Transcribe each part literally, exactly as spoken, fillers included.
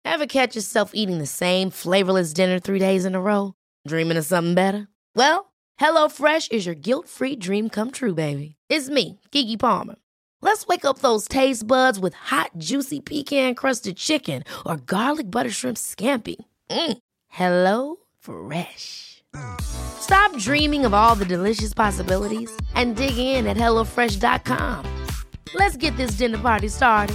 Ever catch yourself eating the same flavorless dinner three days in a row? Dreaming of something better? Well, HelloFresh is your guilt-free dream come true, baby. It's me, Keke Palmer. Let's wake up those taste buds with hot, juicy pecan-crusted chicken or garlic butter shrimp scampi. Mm. Hello Fresh. Stop dreaming of all the delicious possibilities and dig in at hello fresh dot com. Let's get this dinner party started.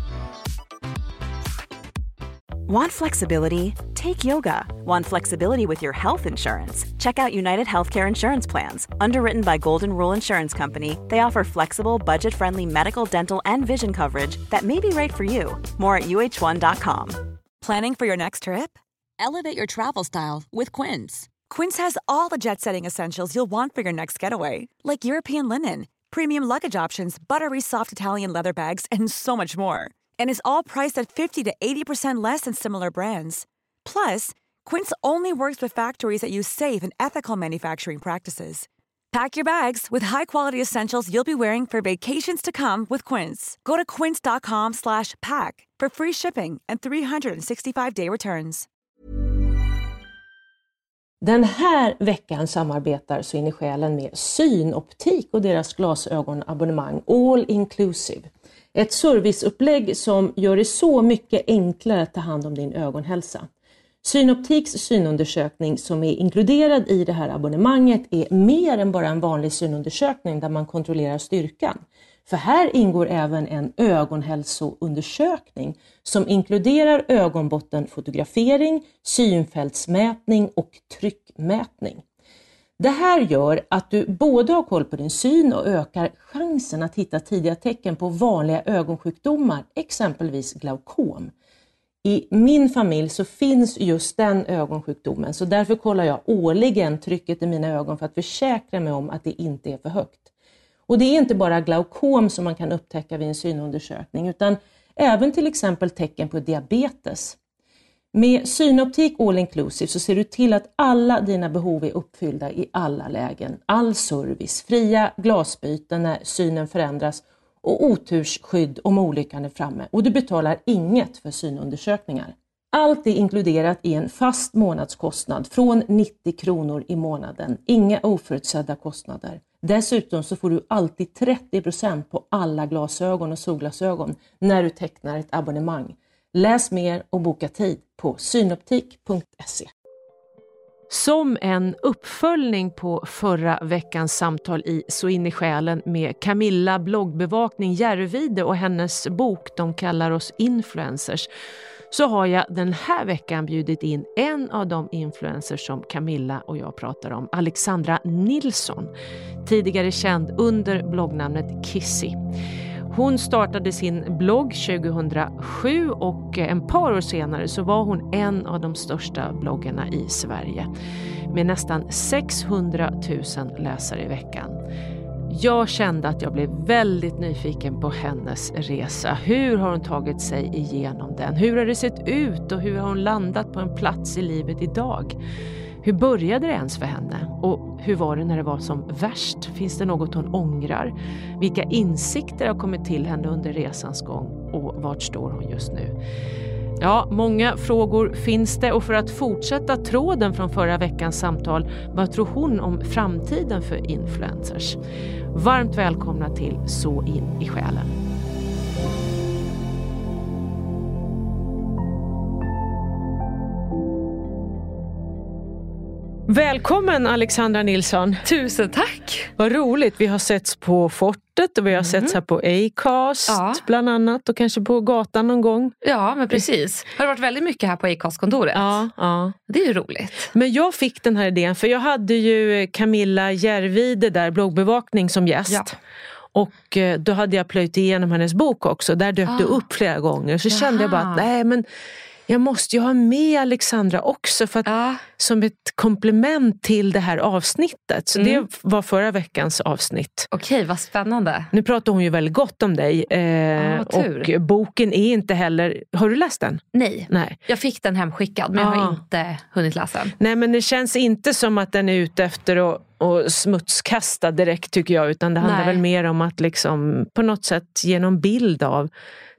Want flexibility? Take yoga. Want flexibility with your health insurance? Check out United Healthcare Insurance Plans. Underwritten by Golden Rule Insurance Company, they offer flexible, budget-friendly medical, dental, and vision coverage that may be right for you. More at U H one dot com. Planning for your next trip? Elevate your travel style with Quince. Quince has all the jet-setting essentials you'll want for your next getaway, like European linen, premium luggage options, buttery soft Italian leather bags, and so much more. And is all priced at fifty to eighty percent less than similar brands. Plus, Quince only works with factories that use safe and ethical manufacturing practices. Pack your bags with high-quality essentials you'll be wearing for vacations to come with Quince. Go to quince dot com slash pack for free shipping and three sixty-five day returns. Den här veckan samarbetar Så in i själen med Synoptik och deras glasögonabonnemang All Inclusive. Ett serviceupplägg som gör det så mycket enklare att ta hand om din ögonhälsa. Synoptiks synundersökning som är inkluderad i det här abonnemanget är mer än bara en vanlig synundersökning där man kontrollerar styrkan. För här ingår även en ögonhälsoundersökning som inkluderar ögonbottenfotografering, synfältsmätning och tryckmätning. Det här gör att du både har koll på din syn och ökar chansen att hitta tidiga tecken på vanliga ögonsjukdomar, exempelvis glaukom. I min familj så finns just den ögonsjukdomen, så därför kollar jag årligen trycket i mina ögon för att försäkra mig om att det inte är för högt. Och det är inte bara glaukom som man kan upptäcka vid en synundersökning utan även till exempel tecken på diabetes. Med Synoptik All Inclusive så ser du till att alla dina behov är uppfyllda i alla lägen. All service, fria glasbyten när synen förändras och otursskydd om olyckan är framme. Och du betalar inget för synundersökningar. Allt är inkluderat i en fast månadskostnad från nittio kronor i månaden. Inga oförutsedda kostnader. Dessutom så får du alltid trettio procent på alla glasögon och solglasögon när du tecknar ett abonnemang. Läs mer och boka tid på synoptik punkt se. Som en uppföljning på förra veckans samtal i Så in i själen med Camilla bloggbevakning Järvide och hennes bok De kallar oss influencers, så har jag den här veckan bjudit in en av de influencers som Camilla och jag pratar om, Alexandra Nilsson, tidigare känd under bloggnamnet Kissy. Hon startade sin blogg tjugohundrasju och en par år senare så var hon en av de största bloggarna i Sverige med nästan sexhundratusen läsare i veckan. Jag kände att jag blev väldigt nyfiken på hennes resa. Hur har hon tagit sig igenom den? Hur har det sett ut och hur har hon landat på en plats i livet idag? Hur började det ens för henne? Och hur var det när det var som värst? Finns det något hon ångrar? Vilka insikter har kommit till henne under resans gång? Och vart står hon just nu? Ja, många frågor finns det, och för att fortsätta tråden från förra veckans samtal, vad tror hon om framtiden för influencers? Varmt välkomna till Så in i själen. Välkommen Alexandra Nilsson. Tusen tack. Vad roligt. Vi har setts på Fortet och vi har mm. setts här på Acast ja. bland annat, och kanske på gatan någon gång. Ja, men precis. Har det varit väldigt mycket här på Acast-kontoret? Ja, ja. Det är ju roligt. Men jag fick den här idén för jag hade ju Camilla Järvide där, bloggbevakning, som gäst. Ja. Och då hade jag plöjt igenom hennes bok också. Där dök ah. det upp flera gånger. Så Jaha. kände jag bara att nej men jag måste ju ha med Alexandra också för att, ja. som ett komplement till det här avsnittet. Så mm. det var förra veckans avsnitt. Okej, vad spännande. Nu pratar hon ju väldigt gott om dig. Eh, ja, och boken är inte heller... Har du läst den? Nej. Nej. Jag fick den hemskickad men ja. jag har inte hunnit läsa den. Nej, men det känns inte som att den är ute efter att och smutskasta direkt tycker jag. Utan det handlar Nej. väl mer om att liksom på något sätt ge någon bild av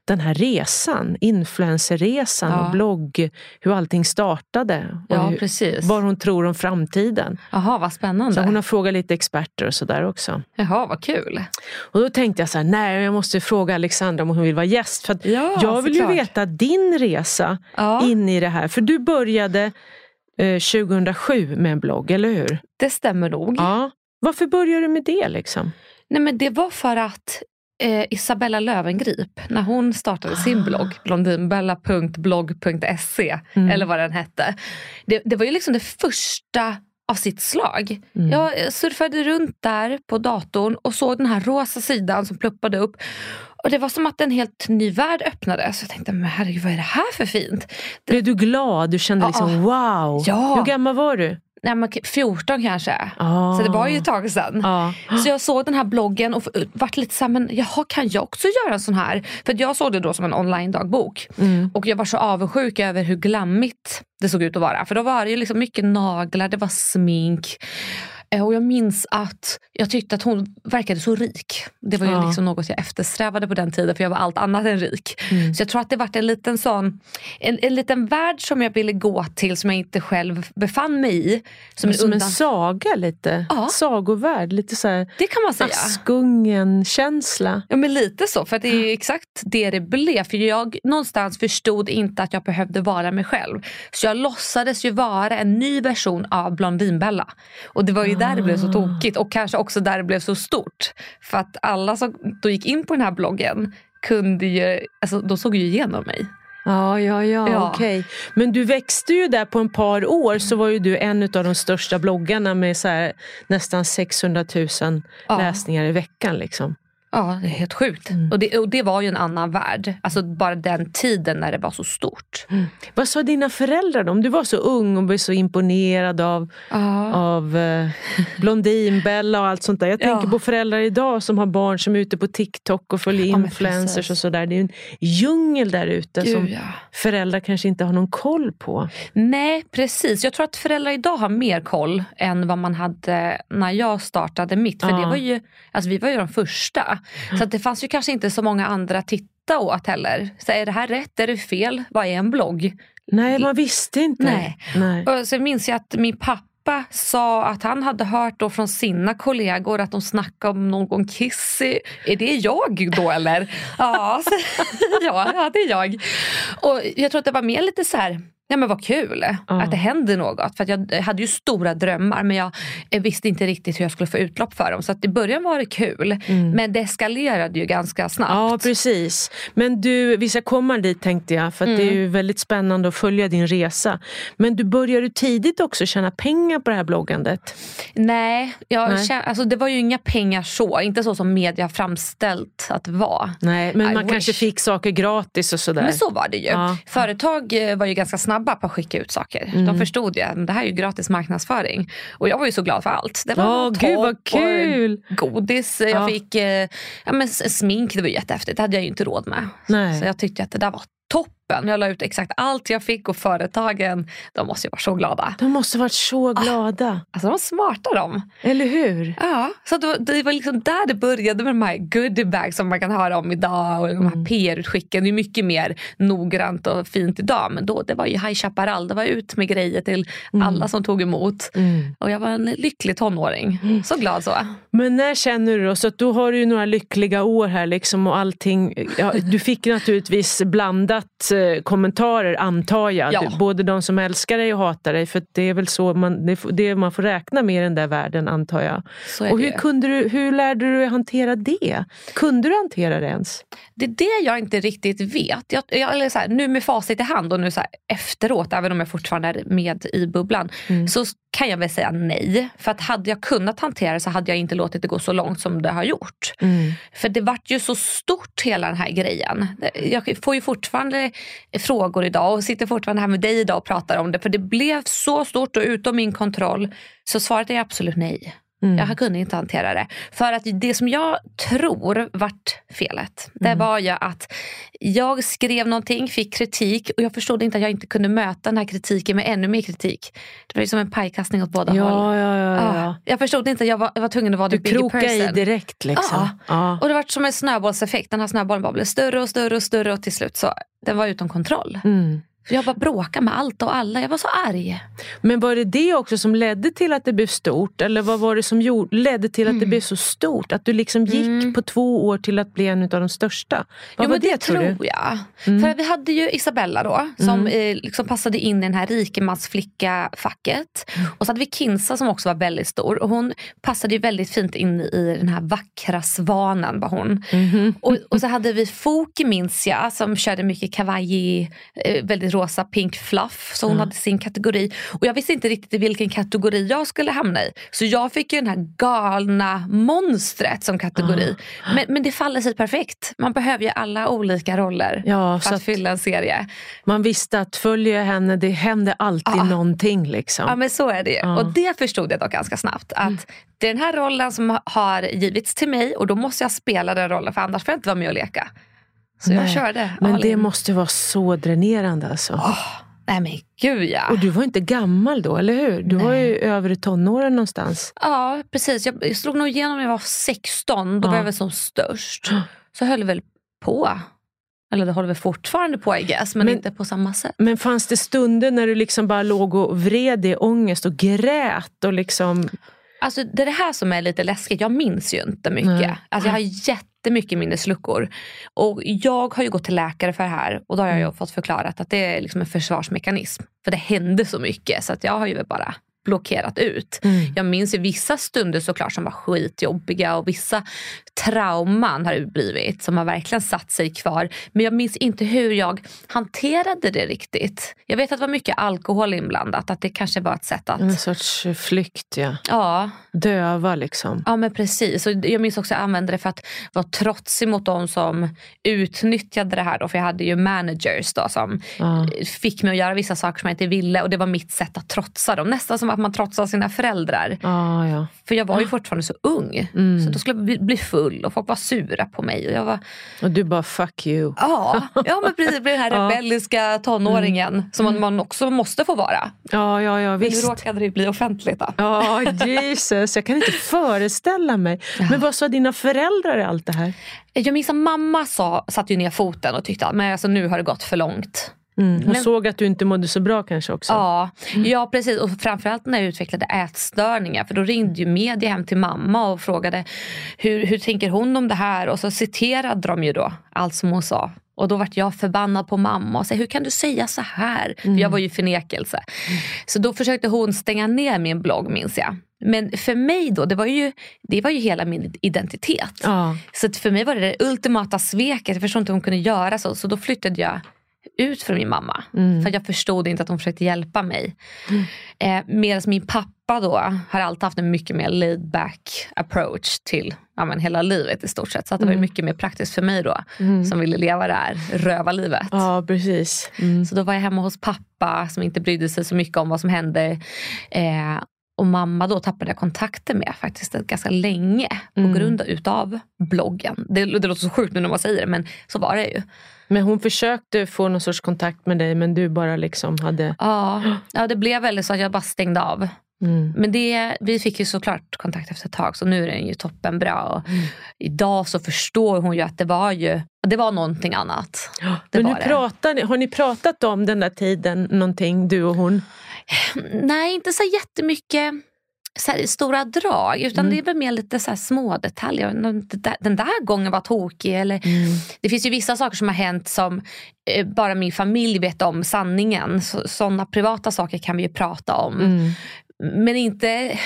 den här resan, influencerresan Ja. och blogg, hur allting startade. Och Ja, hur, precis. vad hon tror om framtiden. Jaha, vad spännande. Så hon har frågat lite experter och sådär också. Jaha, vad kul. Och då tänkte jag så här, nej jag måste fråga Alexandra om hon vill vara gäst. För att Ja, jag vill såklart. ju veta din resa Ja. in i det här. För du började eh, tjugohundrasju med en blogg, eller hur? Det stämmer nog. Ja. Varför började du med det liksom? Nej, men det var för att eh, Isabella Löwengrip, när hon startade sin blogg, blondinbella punkt blogg punkt se, Mm. eller vad den hette. Det, det var ju liksom det första av sitt slag. Mm. Jag surfade runt där på datorn och såg den här rosa sidan som pluppade upp. Och det var som att en helt ny värld öppnades. Så jag tänkte, men herregud, vad är det här för fint? Det, Blev du glad? Du kände Ja. liksom wow. Ja. Hur gammal var du? nej, men fjorton kanske. Ah. Så det var ju ett tag sedan. Ja. Så jag såg den här bloggen och vart lite så här, men jaha, kan jag också göra en sån här? För jag såg det då som en online-dagbok. Mm. Och jag var så avundsjuk över hur glammigt det såg ut att vara. För då var det ju liksom mycket naglar, det var smink. Eh, Och jag minns att jag tyckte att hon verkade så rik. Det var ju Ja. liksom något jag eftersträvade på den tiden, för jag var allt annat än rik. Mm. Så jag tror att det var en liten sån en, en liten värld som jag ville gå till, som jag inte själv befann mig i. Som, Som en undan... saga lite. Ja. Sagovärld. Lite så här Det kan man säga. Askungen-känsla. Ja, men lite så, för att det är ju exakt det det blev. För jag någonstans förstod inte att jag behövde vara mig själv. Så jag låtsades ju vara en ny version av Blondinbella. Och det var ju där det blev så tokigt. Och kanske också där det blev så stort. För att alla som då gick in på den här bloggen kunde ju, alltså de såg ju igenom mig. Ja, ja, ja, Ja. okej. Men du växte ju där på en par år, så var ju du en av de största bloggarna med så här, nästan sexhundratusen Ja. läsningar i veckan liksom. Ja, det är helt sjukt. Mm. Och, det, och det var ju en annan värld. Alltså bara den tiden när det var så stort. Mm. Vad sa dina föräldrar då? Om du var så ung och blev så imponerad av, Ja. av eh, Blondinbella och allt sånt där. Jag tänker Ja. på föräldrar idag som har barn som är ute på TikTok och följer Ja, men influencers precis. och sådär. Det är ju en djungel där ute Gud, som ja. föräldrar kanske inte har någon koll på. Nej, precis. Jag tror att föräldrar idag har mer koll än vad man hade när jag startade mitt. För Ja. det var ju, alltså vi var ju de första. Så att det fanns ju kanske inte så många andra att titta åt heller. Så är det här rätt? Är det fel? Vad är en blogg? Nej, man visste inte. Nej. Nej. Och så minns jag att min pappa sa att han hade hört då från sina kollegor att de snackade om någon Kissy. Är det jag då eller? Ja, så, ja, ja, det är jag. Och jag tror att det var mer lite så här, ja men vad kul Ja. att det händer något. För att jag hade ju stora drömmar, men jag visste inte riktigt hur jag skulle få utlopp för dem. Så att i början var det kul, Mm. men det eskalerade ju ganska snabbt. Ja, precis. Men du, vi ska komma dit tänkte jag, för att Mm. det är ju väldigt spännande att följa din resa. Men du började tidigt också tjäna pengar på det här bloggandet. Nej, jag Nej. känner, alltså det var ju inga pengar så. Inte så som media framställt att det var. Nej, men I man wish. kanske fick saker gratis och sådär. Men så var det ju. Ja. Företag eh, var ju ganska snabba på att skicka ut saker. Mm. De förstod ju att det här är ju gratis marknadsföring. Och jag var ju så glad för allt. Det var Ja, någon gud, vad topp kul. och godis. Jag Ja. fick eh, ja, men s- smink, det var ju jättehäftigt. Det hade jag ju inte råd med. Nej. Så jag tyckte att det där var toppen. Jag la ut exakt allt jag fick och företagen, de måste ju vara så glada. De måste varit så glada. Alltså de var smarta de. Eller hur? Ja, så det var, det var liksom där det började med de här goodie bags som man kan höra om idag och de här Mm. P R-utskicken. Det är mycket mer noggrant och fint idag, men då det var ju High Chaparral, det var ut med grejer till alla som tog emot. Mm. Och jag var en lycklig tonåring, så glad så. Men när känner du då? Så att då har du ju några lyckliga år här liksom och allting. Ja, du fick naturligtvis blandat eh, kommentarer antar jag. Ja. Du, både de som älskar dig och hatar dig. För det är väl så man, det, är det man får räkna med i den där världen antar jag. Så är Och det hur, ju. kunde du, hur lärde du dig hantera det? Kunde du hantera det ens? Det är det jag inte riktigt vet. Jag, jag, eller så här, nu med facit i hand och nu så här, efteråt, även om jag fortfarande är med i bubblan, Mm. så kan jag väl säga nej. För att hade jag kunnat hantera det så hade jag inte låtit det gå så långt som det har gjort. Mm. För det vart ju så stort hela den här grejen. Jag får ju fortfarande frågor idag och sitter fortfarande här med dig idag och pratar om det. För det blev så stort och utom min kontroll. Så svaret är absolut nej. Mm. Jag kunde inte hantera det. För att det som jag tror vart felet, det mm. var ju att jag skrev någonting, fick kritik och jag förstod inte att jag inte kunde möta den här kritiken med ännu mer kritik. Det var ju som en pajkastning åt båda ja, håll. Ja, ja, ja. Ah, jag förstod inte att jag var, jag var tvungen att vara du the bigger person. Du krokade i direkt liksom. Ah. Ah. Och det var som en snöbollseffekt. Den här snöbollen bara blev större och större och större och till slut så den var utom kontroll. Mm. Jag bara bråkade med allt och alla. Jag var så arg. Men var det det också som ledde till att det blev stort? Eller vad var det som gjorde, ledde till att mm. det blev så stort? Att du liksom gick mm. på två år till att bli en av de största? Vad jo, var det, det tror tror du? jag. Mm. För vi hade ju Isabella då. Som Mm. eh, liksom passade in i den här rikemansflicka-facket. Och så hade vi Kinsa som också var väldigt stor. Och hon passade ju väldigt fint in i den här vackra svanen var hon. Mm. Och, och så hade vi Foki minns jag. Som körde mycket kawaii. Eh, väldigt rosa pink fluff. Så hon mm. hade sin kategori. Och jag visste inte riktigt i vilken kategori jag skulle hamna i. Så jag fick ju den här galna monstret som kategori. Mm. Men, men det faller sig perfekt. Man behöver ju alla olika roller ja, för att, att fylla en serie. Man visste att följa henne, det hände alltid ja. någonting liksom. Ja men så är det ju. Ja. Och det förstod jag dock ganska snabbt. Att mm. det är den här rollen som har givits till mig. Och då måste jag spela den rollen. För annars får jag inte vara med och leka. Så Nej. jag körde. Men det måste vara så dränerande alltså. Oh. Nej men gud ja. Och du var inte gammal då, eller hur? Du Nej. var ju över tonåren någonstans. Ja, precis. Jag, jag slog nog igenom när jag var sexton. Då ja. var jag väl som störst. Så höll väl på. Eller det håller väl fortfarande på, I guess. Men, men inte på samma sätt. Men fanns det stunder när du liksom bara låg och vred i ångest och grät och liksom... Alltså det är det här som är lite läskigt. Jag minns ju inte mycket. Nej. Alltså jag har jättemycket minnesluckor. Och jag har ju gått till läkare för det här. Och då har jag ju fått förklarat att det är liksom en försvarsmekanism. För det hände så mycket. Så att jag har ju bara blockerat ut. Mm. Jag minns ju vissa stunder såklart som var skitjobbiga. Och vissa trauman har det blivit. Som har verkligen satt sig kvar. Men jag minns inte hur jag hanterade det riktigt. Jag vet att det var mycket alkohol inblandat. Att det kanske var ett sätt att... En sorts flykt, ja. Ja. Döva liksom. Ja men precis. Och jag minns också att jag använde det för att vara trotsig mot de som utnyttjade det här då. För jag hade ju managers då som ja. fick mig att göra vissa saker som jag inte ville. Och det var mitt sätt att trotsa dem. Nästan som att man trotsar sina föräldrar. Ja, ja. För jag var ju fortfarande så ung. Mm. Så då skulle jag bli, bli full och folk var sura på mig. Och, jag var... och du bara fuck you. Ja, ja men precis. Det blir den här ja. rebelliska tonåringen mm. som man, man också måste få vara. Ja, ja, ja, visst. Nu råkade det bli offentligt då. Ja, Jesus. Jag kan inte föreställa mig. Ja. Men vad sa dina föräldrar i allt det här? Jag minns att mamma sa, satt ju ner foten och tyckte att men alltså, nu har det gått för långt. Mm. Hon men, såg att du inte mådde så bra kanske också. Ja, mm. ja, precis. Och framförallt när jag utvecklade ätstörningar. För då ringde ju media hem till mamma och frågade hur, hur tänker hon om det här? Och så citerade de ju då allt som hon sa. Och då vart jag förbannad på mamma och sa, hur kan du säga så här? Mm. För jag var ju förnekelse. Mm. Så då försökte hon stänga ner min blogg, minns jag. Men för mig då, det var ju, det var ju hela min identitet. Ja. Så för mig var det det ultimata sveket. Jag förstod inte hur hon kunde göra så. Så då flyttade jag ut från min mamma. Mm. För jag förstod inte att hon försökte hjälpa mig. Mm. Eh, medan min pappa då har alltid haft en mycket mer laid back approach till ja, men hela livet i stort sett. Så att det mm. var mycket mer praktiskt för mig då. Mm. Som ville leva det här rövarlivet. Ja, precis. Mm. Så då var jag hemma hos pappa som inte brydde sig så mycket om vad som hände. Eh, och mamma då tappade jag kontakter med faktiskt ganska länge. På mm. grund utav bloggen. Det, det låter så sjukt nu när man säger det, men så var det ju. Men hon försökte få någon sorts kontakt med dig, men du bara liksom hade... Ja, ja det blev väldigt så att jag bara stängde av. Mm. Men det, vi fick ju såklart kontakt efter ett tag, så nu är den ju toppenbra. Och mm. idag så förstår hon ju att det var ju det var någonting annat. Ja, det men var hur pratar ni, har ni pratat om den där tiden någonting, du och hon? Nej, inte så jättemycket så här, stora drag, utan mm. det är väl mer lite så här små detaljer. Den där gången var tokig eller mm. det finns ju vissa saker som har hänt som eh, bara min familj vet om sanningen. Så, sådana privata saker kan vi ju prata om. Mm. Men inte,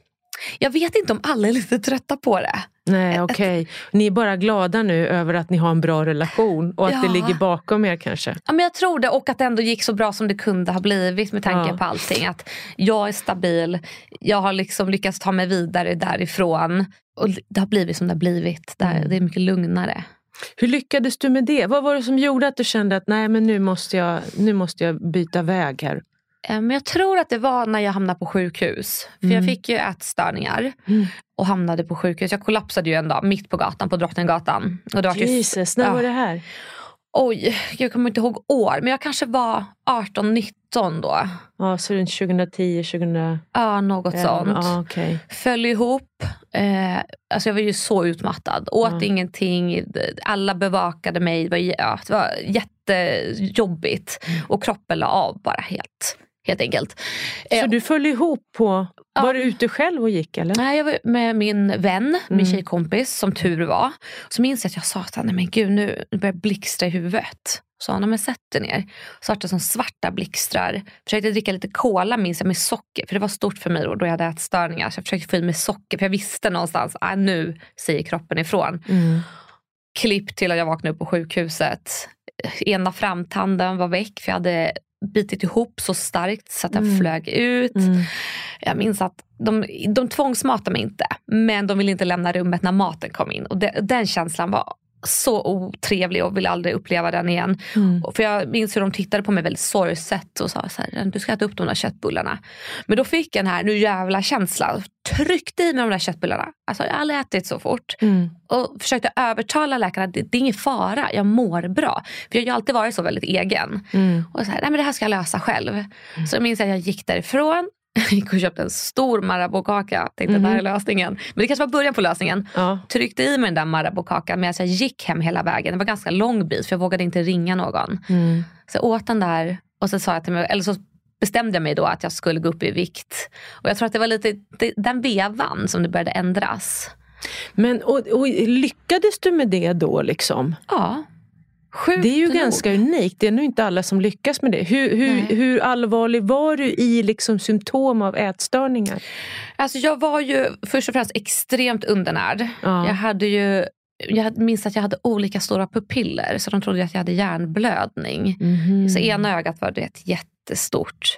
jag vet inte om alla är lite trötta på det. Nej, okej. Okay. Ni är bara glada nu över att ni har en bra relation och att ja. det ligger bakom er kanske. Ja, men jag tror det, och att det ändå gick så bra som det kunde ha blivit med tanke ja. på allting. Att jag är stabil, jag har liksom lyckats ta mig vidare därifrån och det har blivit som det har blivit. Det, här, det är mycket lugnare. Hur lyckades du med det? Vad var det som gjorde att du kände att nej, men nu måste jag, nu måste jag byta väg här? Men jag tror att det var när jag hamnade på sjukhus. För mm. jag fick ju ätstörningar. Mm. Och hamnade på sjukhus. Jag kollapsade ju en dag mitt på gatan, på Drottninggatan. Och det var Jesus, när ja. var det här? Oj, jag kommer inte ihåg år. Men jag kanske var arton nitton då. Ja, så runt tjugohundratio, tjugohundra Ja, något ja, sånt. Ja, okay. Föll ihop. Eh, alltså jag var ju så utmattad. Åt ja. ingenting. Alla bevakade mig. Det var, ja, det var jättejobbigt. Mm. Och kroppen la av bara helt. Helt enkelt. Så eh, du föll ihop på... Ja. Var du ute själv och gick eller? Nej, jag var med min vän, mm. min tjejkompis, som tur var. Så minns jag att jag sa till henne, men gud nu börjar blixtra i huvudet. Så han, men sätt dig ner. Så var det som svarta blixtrar. Försökte dricka lite cola, minns jag, med socker. För det var stort för mig då, då jag hade ätstörningar. Så jag försökte få i mig socker, för jag visste någonstans, ah, nu säger kroppen ifrån. Mm. Klipp till att jag vaknade upp på sjukhuset. Ena framtanden var väck, för jag hade... bitit ihop så starkt så att den mm. flög ut. Mm. Jag minns att de, de tvångsmatade mig inte, men de ville inte lämna rummet när maten kom in. Och det, den känslan var så otrevlig och ville aldrig uppleva den igen. Mm. För jag minns hur de tittade på mig väldigt sorgset och sa så här, du ska äta upp de där köttbullarna. Men då fick jag den här nu jävla känslan. Tryckte i mig de där köttbullarna. Alltså jag har aldrig ätit så fort. Mm. Och försökte övertala läkarna att det, det är ingen fara, jag mår bra. För jag har ju alltid varit så väldigt egen. Mm. Och så här, nej men det här ska jag lösa själv. Mm. Så jag minns att jag gick därifrån. Jag gick och köpte en stor Marabou-kaka. Tänkte mm. det här är lösningen. Men det kanske var början på lösningen. Ja. Tryckte i mig den där Marabou-kakan medan jag gick hem hela vägen. Det var ganska lång bit för jag vågade inte ringa någon. Mm. Så jag åt den där och så sa jag till mig, eller så bestämde jag mig då att jag skulle gå upp i vikt. Och jag tror att det var lite det, den vevan som det började ändras. Men och, och lyckades du med det då liksom? Ja. Sjukt det är ju nog. Ganska unikt. Det är nog inte alla som lyckas med det. Hur, hur, hur allvarlig var du i liksom symptom av ätstörningar? Alltså jag var ju först och främst extremt undernärd. Ja. Jag hade ju Jag minns att jag hade olika stora pupiller. Så de trodde att jag hade hjärnblödning. Mm. Så ena ögat var det jättestort.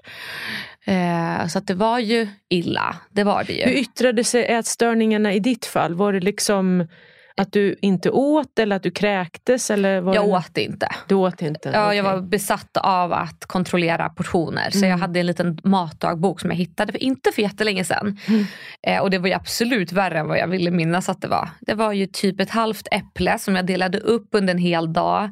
Eh, så att det var ju illa. Det var det ju. Hur yttrade sig ätstörningarna i ditt fall? Var det liksom att du inte åt eller att du kräktes? Eller var jag det... åt inte. Du åt inte? Ja, okay. Jag var besatt av att kontrollera portioner. Så mm. jag hade en liten matdagbok som jag hittade för inte för jättelänge sedan. Mm. Eh, och det var ju absolut värre än vad jag ville minnas att det var. Det var ju typ ett halvt äpple som jag delade upp under en hel dag.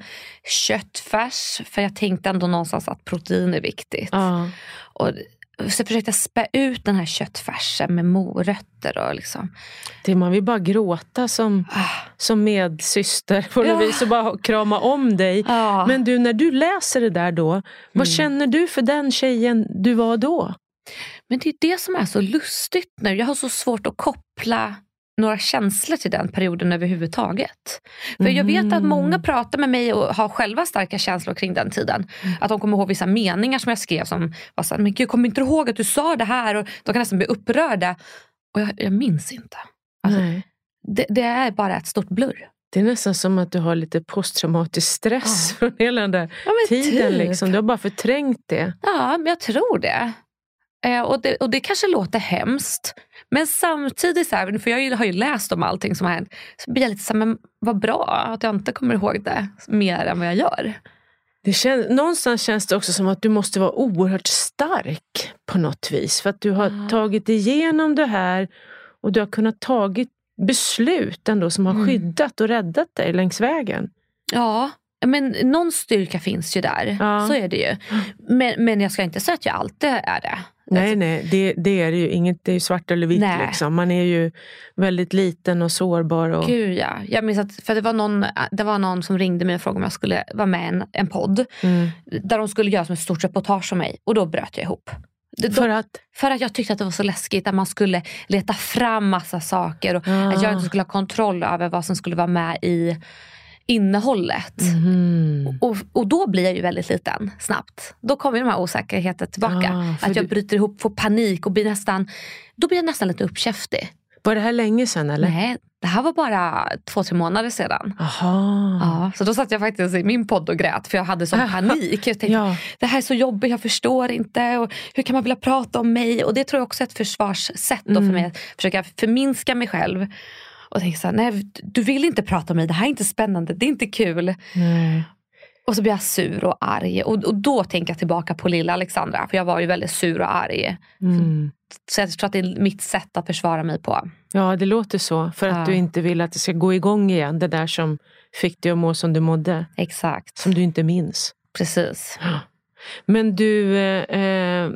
Köttfärs, för jag tänkte ändå någonstans att protein är viktigt. Uh. Och så försökte jag spä ut den här köttfärsen med morötter och liksom. Det man vill bara gråta som, ah. som medsyster på något ja. vis och bara krama om dig. Ah. Men du, när du läser det där då, mm. vad känner du för den tjejen du var då? Men det är det som är så lustigt nu. Jag har så svårt att koppla några känslor till den perioden överhuvudtaget. För mm. jag vet att många pratar med mig och har själva starka känslor kring den tiden. Mm. Att de kommer ihåg vissa meningar som jag skrev som var så här, men gud, kommer inte ihåg att du sa det här? Och de kan nästan bli upprörda. Och jag, jag minns inte. Alltså, det, det är bara ett stort blurr. Det är nästan som att du har lite posttraumatisk stress ja. från hela den där ja, tiden. Typ. Liksom. Du har bara förträngt det. Ja, men jag tror det. Eh, och det. Och det kanske låter hemskt. Men samtidigt, så här, för jag har ju läst om allting som har hänt. Så blir jag lite så här, men vad bra att jag inte kommer ihåg det mer än vad jag gör. Det känns, någonstans känns det också som att du måste vara oerhört stark på något vis. För att du har ah. tagit igenom det här och du har kunnat tagit beslut ändå som har mm. skyddat och räddat dig längs vägen. Ja, men någon styrka finns ju där. Ja. Så är det ju. Men, men jag ska inte säga att jag alltid är det. Nej, nej, det, det är det ju inget, det är ju svart eller vitt liksom. Man är ju väldigt liten och sårbar. Och... Gud ja, jag minns att för det var, någon, det var någon som ringde mig och frågade om jag skulle vara med i en, en podd. Mm. Där de skulle göra som ett stort reportage om mig. Och då bröt jag ihop. Då, för att? För att jag tyckte att det var så läskigt att man skulle leta fram massa saker. Och ah. att jag inte skulle ha kontroll över vad som skulle vara med i innehållet. Mm. Och, och då blir jag ju väldigt liten snabbt. Då kommer de här osäkerheten tillbaka. Ah, att jag du... bryter ihop, får panik och blir nästan, då blir jag nästan lite uppkäftig. Var det här länge sedan eller? Nej, det här var bara två, tre månader sedan. Aha. Ja, så då satt jag faktiskt i min podd och grät för jag hade sån panik. Jag tänkte, ja. det här är så jobbigt, jag förstår inte. Och hur kan man vilja prata om mig? Och det tror jag också är ett försvarssätt då mm. för mig. Att försöka förminska mig själv. Och tänka så här, nej, du vill inte prata om mig, det här är inte spännande, det är inte kul. Nej. Och så blir jag sur och arg. Och, och då tänker jag tillbaka på lilla Alexandra. För jag var ju väldigt sur och arg. Mm. Så jag tror att det är mitt sätt att försvara mig på. Ja, det låter så. För att ja. du inte vill att det ska gå igång igen. Det där som fick dig att må som du mådde. Exakt. Som du inte minns. Precis. Men du, eh, eh,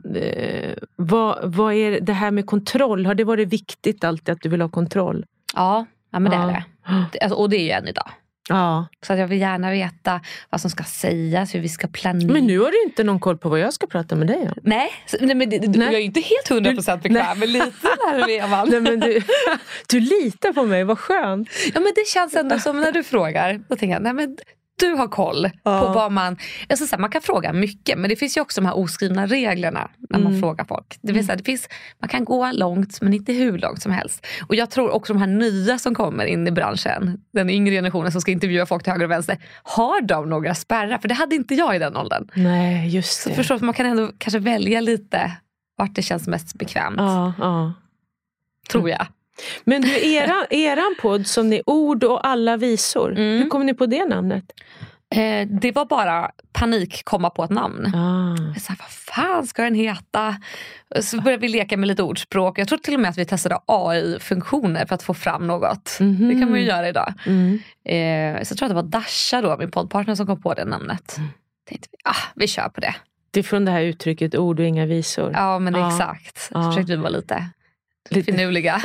vad, vad är det här med kontroll? Har det varit viktigt alltid att du vill ha kontroll? Ja, ja men det ja. är det. Alltså, och det är ju än idag. Ja. Så att jag vill gärna veta vad som ska sägas, hur vi ska planera. Men nu har du inte någon koll på vad jag ska prata med dig om. Nej, så, nej men det, nej. Jag är inte helt hundra procent bekväm, men lite där är man. Nej, men du, du litar på mig, vad skönt. Ja, men det känns ändå som när du frågar, då tänker jag, nej men du har koll ja. på vad man... Alltså så här, man kan fråga mycket, men det finns ju också de här oskrivna reglerna när man mm. frågar folk. Det vill säga, det finns, man kan gå långt, men inte hur långt som helst. Och jag tror också de här nya som kommer in i branschen, den yngre generationen som ska intervjua folk till höger och vänster, har de några spärrar? För det hade inte jag i den åldern. Nej, just det. Så förstås, man kan ändå kanske välja lite vart det känns mest bekvämt. Ja, ja. Tror jag. Men du, era, eran podd som ni ord och alla visor, mm. hur kom ni på det namnet? Eh, det var bara panik komma på ett namn. Ah. Så här, vad fan ska den heta? Så började vi leka med lite ordspråk. Jag tror till och med att vi testade A I-funktioner för att få fram något. Mm-hmm. Det kan man ju göra idag. Mm. Eh, så jag tror att det var Dasha då, min poddpartner, som kom på det namnet. Mm. Tänkte vi, ah, vi kör på det. Det är från det här uttrycket ord och inga visor. Ja, men ah. exakt. Ah. Så försökte vi vara lite... Lite finurliga.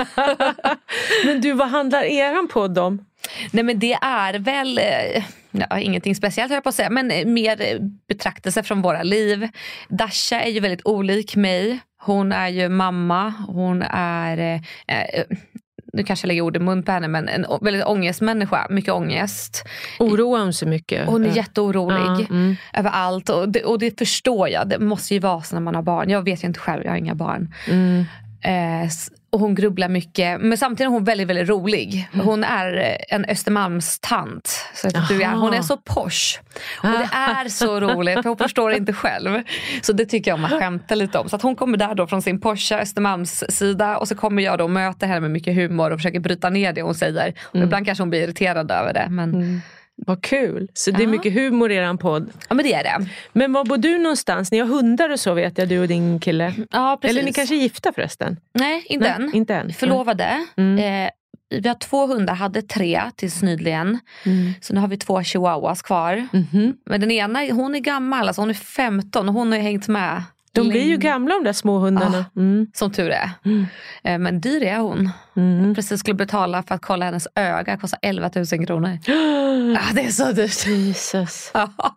Men du, vad handlar eran podd om? Nej, men det är väl ja, ingenting speciellt höll jag på att säga, men mer betraktelse från våra liv. Dasha är ju väldigt olik mig. Hon är ju mamma. Hon är eh, nu kanske jag lägger ord i mun på henne, men en väldigt ångestmänniska, mycket ångest. Oroar hon så mycket? Hon är jätteorolig ja, mm. över allt och det, och det förstår jag. Det måste ju vara så när man har barn. Jag vet ju inte själv, jag har inga barn. Mm. Eh, och hon grubblar mycket, men samtidigt är hon väldigt, väldigt rolig. Hon är en Östermalmstant, så att du är, hon är så posh och det är så roligt, för hon förstår det inte själv, så det tycker jag om att skämta lite om. Så att hon kommer där då från sin posha Östermalms sida, och så kommer jag då möta henne med mycket humor och försöker bryta ner det hon säger. Och mm. ibland kanske hon blir irriterad över det, men mm. vad kul. Så det är mycket humor i eran podd. Ja, men det är det. Men var bor du någonstans? Ni har hundar och så, vet jag, du och din kille. Ja, precis. Eller ni kanske är gifta förresten? Nej, inte Nej, än. Inte än. Förlovade. Mm. Eh, vi har två hundar, hade tre tills nyligen. Mm. Så nu har vi två chihuahuas kvar. Mm-hmm. Men den ena, hon är gammal, alltså hon är femton och hon har hängt med. De blir ju gamla, de där små hundarna. Ah, mm. Som tur är. Mm. Eh, men dyr är hon. Mm. Jag precis skulle betala för att kolla hennes öga. Kostar elva tusen kronor. ah, det är så dyrt. Jesus.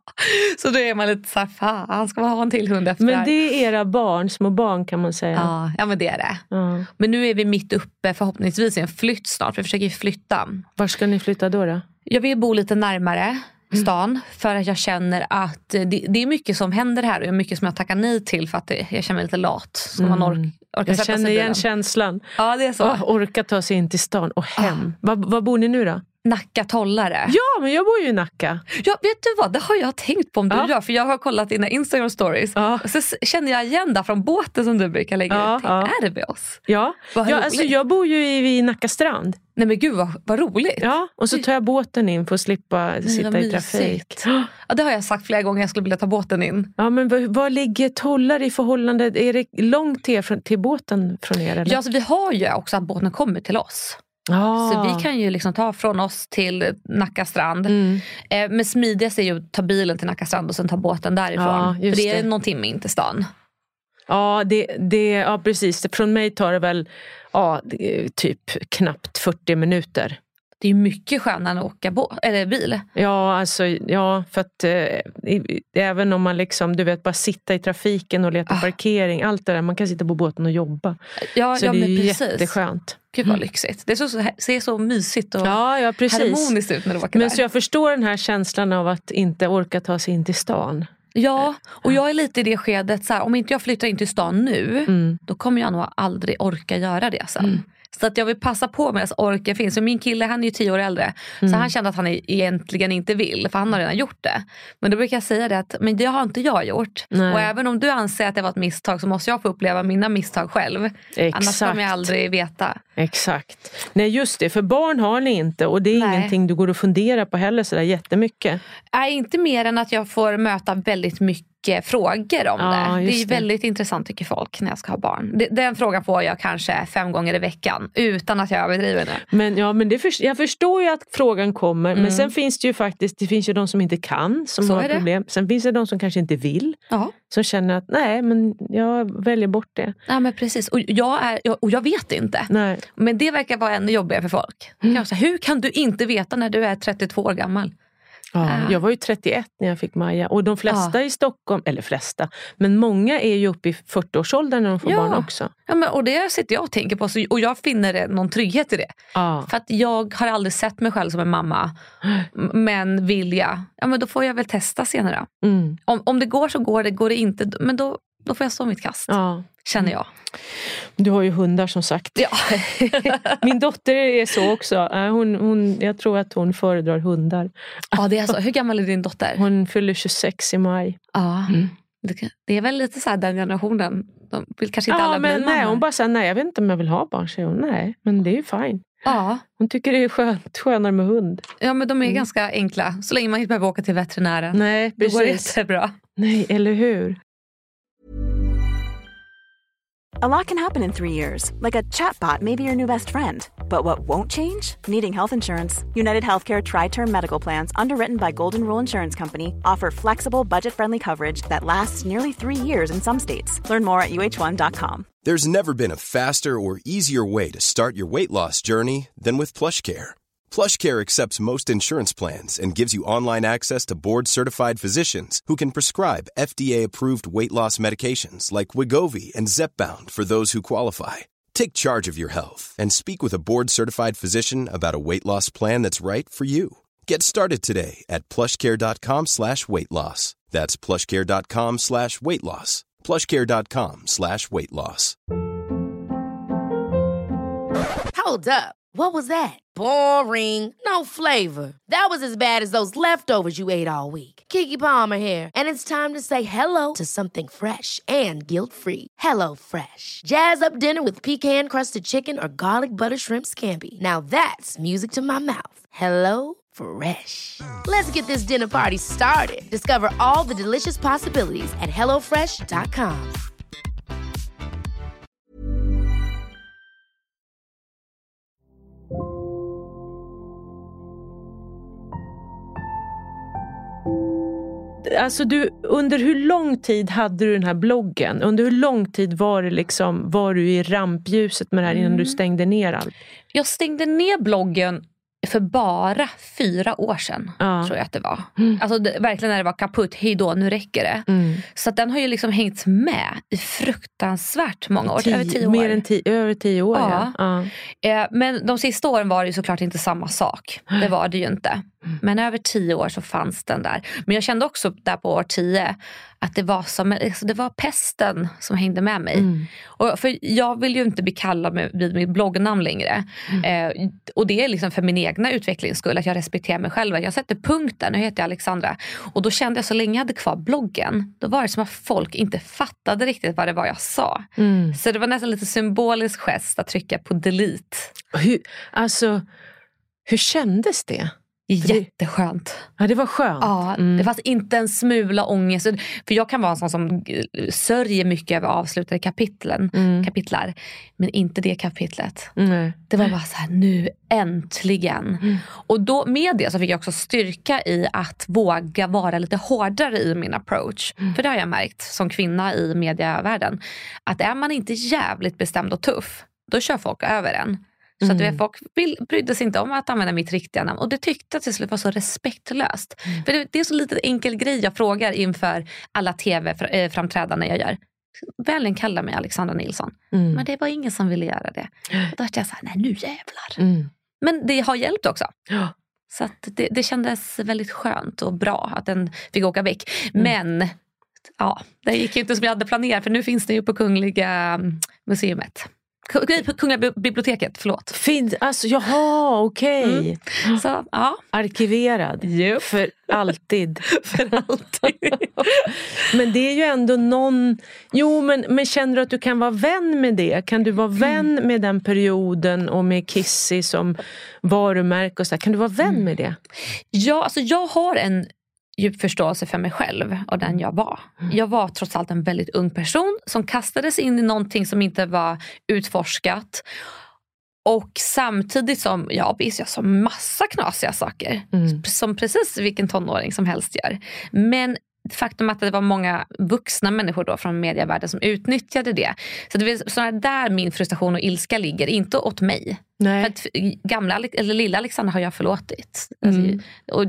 Så då är man lite så här, fan, ska man ha en till hund efter? Men det är era barn, små barn kan man säga. Ja, ja men det är det. Ja. Men nu är vi mitt uppe förhoppningsvis i en flytt snart. Vi försöker flytta. Var ska ni flytta då då? Jag vill bo lite närmare stan, mm. för att jag känner att det, det är mycket som händer här och det är mycket som jag tackar nej till för att det, jag känner mig lite lat. Så mm. man ork, orkar jag känner igen känslan. Ja, det är så. Oh, orka ta sig in till stan och hem. Ah. Var, var bor ni nu då? Nacka Tollare. Ja, men jag bor ju i Nacka. Ja, vet du vad? Det har jag tänkt på om du ja. gör. För jag har kollat dina Instagram stories. Ja. Och så känner jag igen där från båten som du brukar lägga ja, ut. ja. Är det med oss? Ja, ja alltså jag bor ju i, i Nacka strand. Nej men gud vad, vad roligt. Ja, och så tar jag båten in för att slippa Nej, sitta i trafik. Ja, det har jag sagt flera gånger, jag skulle vilja ta båten in. Ja, men vad, vad ligger Tollare i förhållande? Är det långt till, från, till båten från er? Eller? Ja, alltså, vi har ju också att båten kommer till oss. Ah. Så vi kan ju liksom ta från oss till Nacka strand. Mm. Eh, men smidigast är ju att ta bilen till Nacka strand och sen ta båten därifrån. Ja, för det är det. Någon timme in till stan. Ja, det, det, ja, precis. Från mig tar det väl ja, typ knappt fyrtio minuter. Det är ju mycket skönare än att åka bå- eller bil. Ja, alltså, ja, för att eh, även om man liksom, du vet, bara sitta i trafiken och leta ah. parkering, allt det där, man kan sitta på båten och jobba. Ja, så ja, det är men ju precis. Jätteskönt. Gud vad lyxigt. Det så, ser så mysigt och ja, ja, harmoniskt ut när du åker Men där. så jag förstår den här känslan av att inte orka ta sig in till stan. Ja, och jag är lite i det skedet så här, om inte jag flyttar in till stan nu, mm. då kommer jag nog aldrig orka göra det sen. Mm. Så att jag vill passa på med att orka finns. Så min kille, han är ju tio år äldre. Mm. Så han kände att han egentligen inte vill. För han har redan gjort det. Men då brukar jag säga det att men det har inte jag gjort. Nej. Och även om du anser att det var ett misstag så måste jag få uppleva mina misstag själv. Exakt. Annars kommer jag aldrig veta. Exakt. Nej, just det, för barn har ni inte och det är Nej. ingenting du går och funderar på heller sådär jättemycket. Nej, inte mer än att jag får möta väldigt mycket frågor om Ja, det. Det är just det. väldigt intressant tycker folk när jag ska ha barn. Det, den frågan får jag kanske fem gånger i veckan utan att jag överdriver det. Men, ja, men det för, jag förstår ju att frågan kommer, Mm. men sen finns det ju faktiskt, det finns ju de som inte kan, som Så har är det. problem. Sen finns det de som kanske inte vill, Ja. som känner att nej, men jag väljer bort det. Ja, men precis. Och jag, är, och jag vet inte. Nej. Men det verkar vara ännu jobbigare för folk. Mm. Jag säga, hur kan du inte veta när du är trettiotvå år gammal? Ja, Ah. jag var ju trettioett när jag fick Maja och de flesta Ja. i Stockholm, eller flesta, men många är ju uppe i fyrtioårsåldern när de får Ja. barn också. Ja, men, och det sitter jag och tänker på så, och jag finner det, någon trygghet i det. Ja. För att jag har aldrig sett mig själv som en mamma. M- Men vill jag, ja men då får jag väl testa senare. Mm. Om, om det går så går det, går det inte, men då, då får jag stå mitt kast. Ja. Känner jag. Du har ju hundar som sagt. Ja. Min dotter är så också. Äh, Hon, hon, jag tror att hon föredrar hundar. Ja, det är så. Hur gammal är din dotter? Hon fyller tjugosex i maj. Ja. Det, kan- det är väl lite så här den generationen. De vill kanske inte Ja, alla men bli nej, mammor. hon bara säger nej, jag vet inte om jag vill ha barn, säger hon. Nej, men det är ju fine. Ja. Hon tycker det är skönt, skönare med hund. ja, men de är ganska enkla. Så länge man inte behöver åka till veterinären. Nej, Då går det precis. jättebra. Nej, eller hur? A lot can happen in three years, like a chatbot may be your new best friend. But what won't change? Needing health insurance. United Healthcare Tri-Term Medical Plans, underwritten by Golden Rule Insurance Company, offer flexible, budget-friendly coverage that lasts nearly three years in some states. Learn more at U H one dot com. There's never been a faster or easier way to start your weight loss journey than with PlushCare. PlushCare accepts most insurance plans and gives you online access to board-certified physicians who can prescribe F D A-approved weight loss medications like Wegovy and Zepbound for those who qualify. Take charge of your health and speak with a board-certified physician about a weight loss plan that's right for you. Get started today at plushcare.com slash weight loss. That's plushcare.com slash weight loss. plushcare.com slash weight loss. Hold up. What was that? Boring. No flavor. That was as bad as those leftovers you ate all week. Keke Palmer here, and it's time to say hello to something fresh and guilt-free. Hello Fresh. Jazz up dinner with pecan-crusted chicken or garlic butter shrimp scampi. Now that's music to my mouth. Hello Fresh. Let's get this dinner party started. Discover all the delicious possibilities at hello fresh dot com. Alltså du, under hur lång tid hade du den här bloggen? Under hur lång tid var det liksom, var du i rampljuset med det här innan du stängde ner allt? Jag stängde ner bloggen för bara fyra år sedan, Ja. tror jag att det var. Alltså det, verkligen när det var kaputt, hej då, nu räcker det. Mm. Så att den har ju liksom hängt med i fruktansvärt många år, Tio- över tio år. Mer än tio, över tio år, Ja. ja. ja. Eh, men de sista åren var det ju såklart inte samma sak. Det var det ju inte. Men över tio år så fanns den där. Men jag kände också där på år tio att det var som alltså det var pesten som hängde med mig. Mm. Och för jag vill ju inte bli kallad med, vid mitt bloggnamn längre. Mm. Eh, och det är liksom för min egna utvecklings skull, att jag respekterar mig själv. Jag sätter punkten, nu heter jag Alexandra. Och då kände jag så länge jag hade kvar bloggen, då var det som att folk inte fattade riktigt vad det var jag sa. Mm. Så det var nästan lite symbolisk gest att trycka på delete. Hur, alltså, hur kändes det? Jätteskönt. Ja, det var skönt. Ja, Mm. det fanns inte en smula ångest. För jag kan vara en sån som sörjer mycket över avslutade kapitlen, Mm. kapitlar. Men inte det kapitlet. Nej. Det var bara så här, nu äntligen. Mm. Och då med det så fick jag också styrka i att våga vara lite hårdare i min approach. Mm. För det har jag märkt som kvinna i medievärlden. Att är man inte jävligt bestämd och tuff, då kör folk över en. Så att Mm. du vet, folk vill, brydde sig inte om att använda mitt riktiga namn. Och det tyckte jag till slut var så respektlöst. Mm. För det, det är så lite enkel grej jag frågar inför alla tv-framträdanden jag gör. Vänligen kalla mig Alexandra Nilsson. Mm. Men det var ingen som ville göra det. Och då var jag så här, nej nu jävlar. Mm. Men det har hjälpt också. Ja. Så att det, det kändes väldigt skönt och bra att den fick åka väck. Mm. Men ja, det gick ju inte som jag hade planerat. För nu finns det ju på Kungliga Museumet. Grej på Kungliga biblioteket, förlåt. Finns, alltså, jaha, okej. Okay. Mm. Så, ja. Arkiverad. Yep. För alltid. För alltid. Men det är ju ändå någon... Jo, men, men känner du att du kan vara vän med det? Kan du vara vän mm. med den perioden och med Kissy som varumärke och så där? Kan du vara vän mm. med det? Ja, alltså jag har en djup förståelse för mig själv och den jag var. Jag var trots allt en väldigt ung person som kastades in i någonting som inte var utforskat. Och samtidigt som, ja visst, jag sa massa knasiga saker. Mm. Som precis vilken tonåring som helst gör. Men faktum att det var många vuxna människor då från medievärlden som utnyttjade det. Så det är sådana där min frustration och ilska ligger, inte åt mig. Nej. För att gamla, eller lilla Alexandra har jag förlåtit. Mm. Alltså, och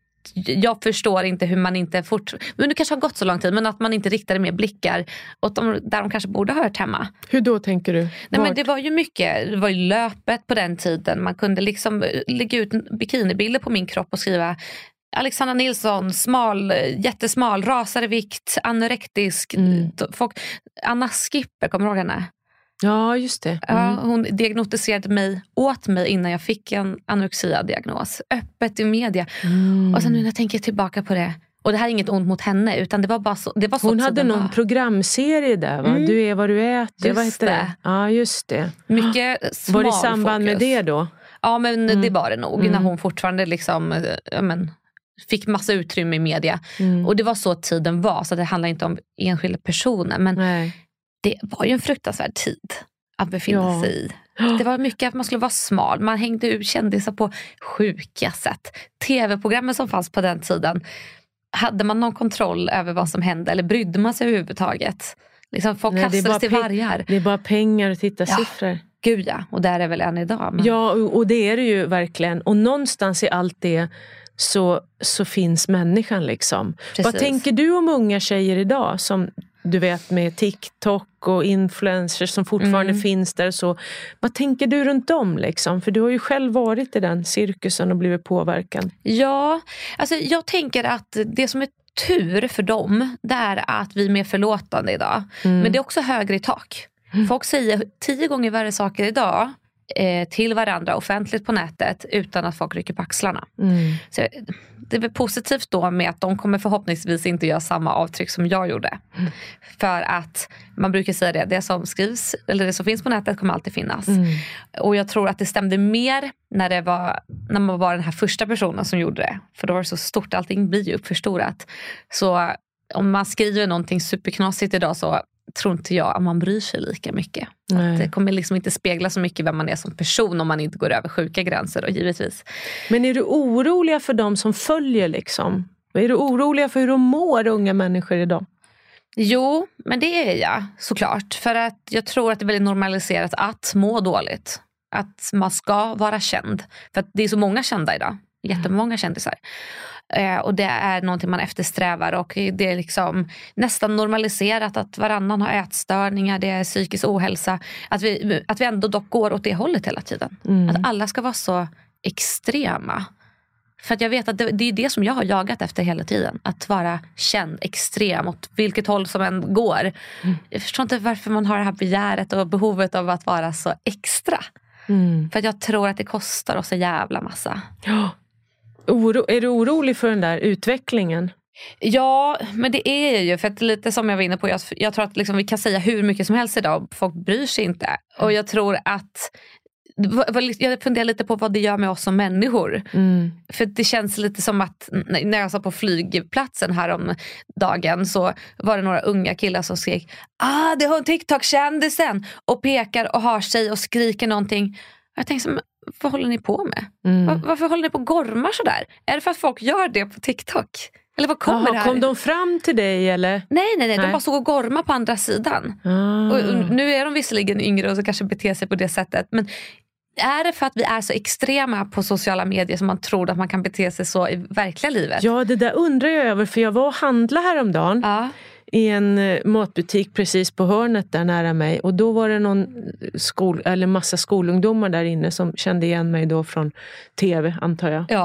jag förstår inte hur man inte fort... Men det kanske har gått så lång tid, men att man inte riktade mer blickar åt dem där de kanske borde ha hört hemma. Hur då tänker du? Nej, men det var ju mycket, det var ju löpet på den tiden. Man kunde liksom lägga ut bikinibilder på min kropp och skriva Alexandra Nilsson, smal, jättesmal, rasar i vikt, anorektisk. Mm. Folk, Anna Skipper, kommer du ihåg henne? Ja, just det. Mm. Ja, hon diagnostiserade mig åt mig innan jag fick en anorexia-diagnos. Öppet i media. Mm. Och sen nu när jag tänker tillbaka på det. Och det här är inget ont mot henne, utan det var bara så. Det var så hon hade någon var. programserie där, va? Mm. Du är vad du äter. Vad heter det? det? Ja, just det. Mycket smal var det samband fokus. Med det då? Ja, men mm. det var det nog. Mm. När hon fortfarande liksom... Ja, men, fick massa utrymme i media. Mm. Och det var så tiden var. Så det handlar inte om enskilda personer. Men... Nej. Det var ju en fruktansvärd tid att befinna ja. sig i. Det var mycket att man skulle vara smal. Man hängde ut kändisar på sjuka sätt. Tv-programmen som fanns på den tiden. Hade man någon kontroll över vad som hände? Eller brydde man sig överhuvudtaget? Liksom folk Nej, kastades till vargar. Det är bara pengar och titta ja. siffror. Gud ja, och där är väl än idag. Men... Ja, och det är det ju verkligen. Och någonstans i allt det så, så finns människan liksom. Precis. Vad tänker du om unga tjejer idag som... Du vet med TikTok och influencers som fortfarande mm. finns där. Så, vad tänker du runt om liksom? För du har ju själv varit i den cirkusen och blivit påverkad. Ja, alltså jag tänker att det som är tur för dem, det är att vi är mer förlåtande idag. Mm. Men det är också högre i tak. Mm. Folk säger tio gånger värre saker idag eh, till varandra offentligt på nätet utan att folk rycker på axlarna. Mm. Så det är väl positivt då med att de kommer förhoppningsvis inte göra samma avtryck som jag gjorde. Mm. För att man brukar säga det, det som skrivs eller det som finns på nätet kommer alltid finnas. Mm. Och jag tror att det stämde mer när det var när man var den här första personen som gjorde det. För då var det så stort, allting blir ju uppförstorat. Så om man skriver någonting superknasigt idag så tror inte jag att man bryr sig lika mycket. Att det kommer liksom inte spegla så mycket vem man är som person om man inte går över sjuka gränser då, givetvis. Men är du oroliga för dem som följer liksom? Är du oroliga för hur de mår, unga människor idag? Jo, men det är jag såklart. För att jag tror att det är väldigt normaliserat att må dåligt. Att man ska vara känd. För att det är så många kända idag. Jättemånga kändisar. Eh, och det är någonting man eftersträvar och det är liksom nästan normaliserat att varannan har ätstörningar, det är psykisk ohälsa, att vi, att vi ändå dock går åt det hållet hela tiden. Mm. Att alla ska vara så extrema. För att jag vet att det, det är det som jag har jagat efter hela tiden. Att vara känd, extrem åt vilket håll som än går. Mm. Jag förstår inte varför man har det här begäret och behovet av att vara så extra. Mm. För att jag tror att det kostar oss en jävla massa. Ja. Oro, är du orolig för den där utvecklingen? Ja, men det är ju för att lite som jag var inne på, jag, jag tror att liksom vi kan säga hur mycket som helst idag, folk bryr sig inte. Och jag tror att jag funderar lite på vad det gör med oss som människor. Mm. För det känns lite som att när jag satt på flygplatsen här om dagen så var det några unga killar som skrek ah, det har en TikTok-kändisen och pekar och har sig och skriker någonting. Jag tänkte som, vad håller ni på med? Mm. Var, varför håller ni på och gormar så där? Är det för att folk gör det på TikTok? Eller vad kommer Aha, det här? Kom de fram till dig eller? Nej, nej, nej. nej. De bara såg och gorma på andra sidan. Ah. Och, och nu är de visserligen yngre och så kanske beter sig på det sättet. Men är det för att vi är så extrema på sociala medier som man tror att man kan bete sig så i verkliga livet? Ja, det där undrar jag över. För jag var och handlade häromdagen. Ja. I en matbutik precis på hörnet där nära mig. Och då var det någon skol, eller massa skolungdomar där inne som kände igen mig då från tv, antar jag. Ja.